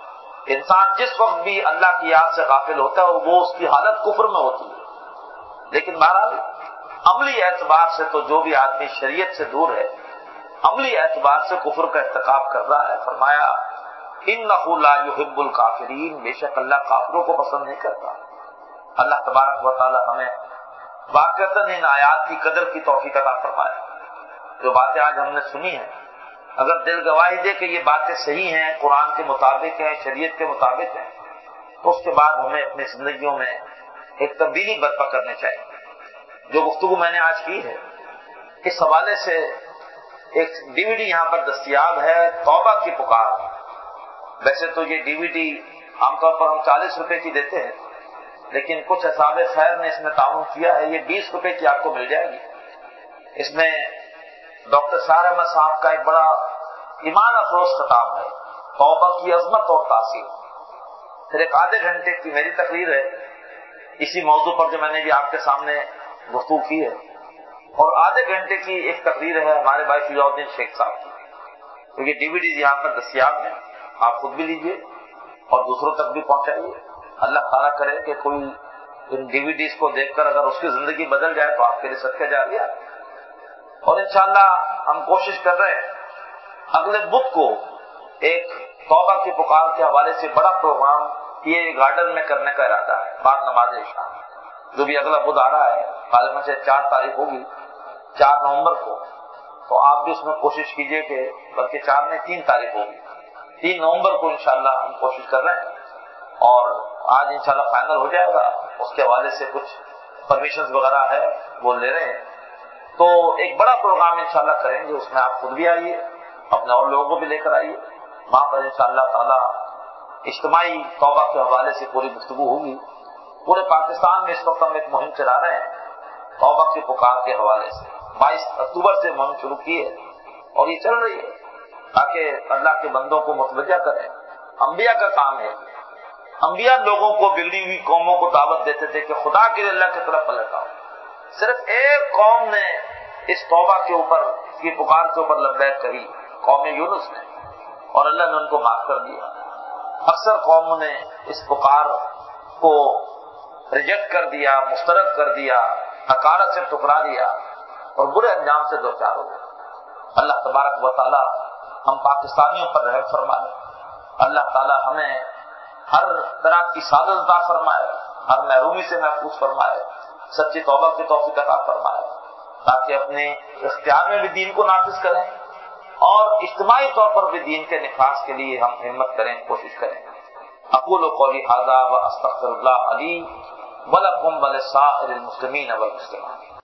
انسان جس وقت بھی اللہ کی یاد سے غافل ہوتا ہے وہ اس کی حالت کفر میں ہوتی ہے. لیکن بہرحال عملی اعتبار سے تو جو بھی آدمی شریعت سے دور ہے عملی اعتبار سے کفر کا ارتکاب کر رہا ہے. فرمایا إِنَّهُ لَا يُحِبُّ الْكَافِرِينَ، بے شک اللہ کافروں کو پسند نہیں کرتا. اللہ تبارک و تعالی ہمیں واقعتاً ان آیات کی قدر کی توفیق عطا فرمائے. جو باتیں آج ہم نے سنی ہیں اگر دل گواہی دے کہ یہ باتیں صحیح ہیں، قرآن کے مطابق ہیں، شریعت کے مطابق ہیں، تو اس کے بعد ہمیں اپنی زندگیوں میں ایک تبدیلی برپا کرنی چاہیے. جو گفتگو میں نے آج کی ہے اس حوالے سے ایک ڈی وی ڈی یہاں پر دستیاب ہے، توبہ کی پکار. ویسے تو یہ ڈی وی ڈی عام طور پر ہم 40 روپے کی دیتے ہیں، لیکن کچھ اصحاب خیر نے اس میں تعاون کیا ہے، یہ 20 روپے کی آپ کو مل جائے گی. اس میں ڈاکٹر سار احمد صاحب کا ایک بڑا ایمان افروز خطاب ہے، توبہ کی عظمت اور تاثیر. پھر ایک آدھے گھنٹے کی میری تقریر ہے اسی موضوع پر جو میں نے بھی آپ کے سامنے گفتگو کی ہے، اور آدھے گھنٹے کی ایک تقریر ہے ہمارے بھائی فضاء الدین شیخ صاحب کی. تو یہ ڈی وی ڈیز یہاں پر دستیاب ہیں، آپ خود بھی لیجئے اور دوسروں تک بھی پہنچائیے. اللہ تعالیٰ کرے کہ کوئی ان ڈی وی ڈیز کو دیکھ کر اگر اس کی زندگی بدل جائے تو آپ کے لیے صدقہ جاریہ. اور انشاءاللہ ہم کوشش کر رہے ہیں اگلے بدھ کو ایک توبہ کی پکار کے حوالے سے بڑا پروگرام یہ گارڈن میں کرنے کا ارادہ ہے بعد نماز عشاء. جو بھی اگلا بدھ آ رہا ہے غالباً سے 4 تاریخ ہوگی، 4 نومبر کو. تو آپ بھی اس میں کوشش کیجئے کہ بلکہ 4 نہیں 3 تاریخ ہوگی، 3 نومبر کو انشاءاللہ ہم کوشش کر رہے ہیں اور آج انشاءاللہ فائنل ہو جائے گا. اس کے حوالے سے کچھ پرمیشنز وغیرہ ہے وہ لے رہے ہیں. تو ایک بڑا پروگرام انشاءاللہ کریں گے، اس میں آپ خود بھی آئیے، اپنے اور لوگوں کو بھی لے کر آئیے. وہاں پر انشاءاللہ تعالی اجتماعی توبہ کے حوالے سے پوری گفتگو ہوگی. پورے پاکستان میں اس وقت ہم ایک مہم چلا رہے ہیں توبہ کی پکار کے حوالے سے. 22 اکتوبر سے مہم شروع کی ہے اور یہ چل رہی ہے تاکہ اللہ کے بندوں کو متوجہ کریں. انبیاء کا کام ہے، انبیاء لوگوں کو بگڑی ہوئی قوموں کو دعوت دیتے تھے کہ خدا کے لیے اللہ کی طرف پلٹ آؤ. صرف ایک قوم نے اس توبہ کے اوپر کی پکار کے اوپر لبیک کہی، قوم یونس نے، اور اللہ نے ان کو معاف کر دیا. اکثر قوموں نے اس پکار کو ریجیکٹ کر دیا، مسترد کر دیا، حقارت سے ٹکرا دیا اور برے انجام سے دوچار ہو گئے. اللہ تبارک و تعالی ہم پاکستانیوں پر رحم فرمائے. اللہ تعالی ہمیں ہر طرح کی سعادت عطا فرمائے، ہر محرومی سے محفوظ فرمائے، سچی توبہ کی توفیق عطا فرمائے تاکہ اپنے اختیار میں بھی دین کو نافذ کریں اور اجتماعی طور پر بھی دین کے نفاذ کے لیے ہم ہمت کریں، کوشش کریں. اقول قولی ھذا واستغفر اللہ لی ولکم ولسائر المسلمین والمسلمات.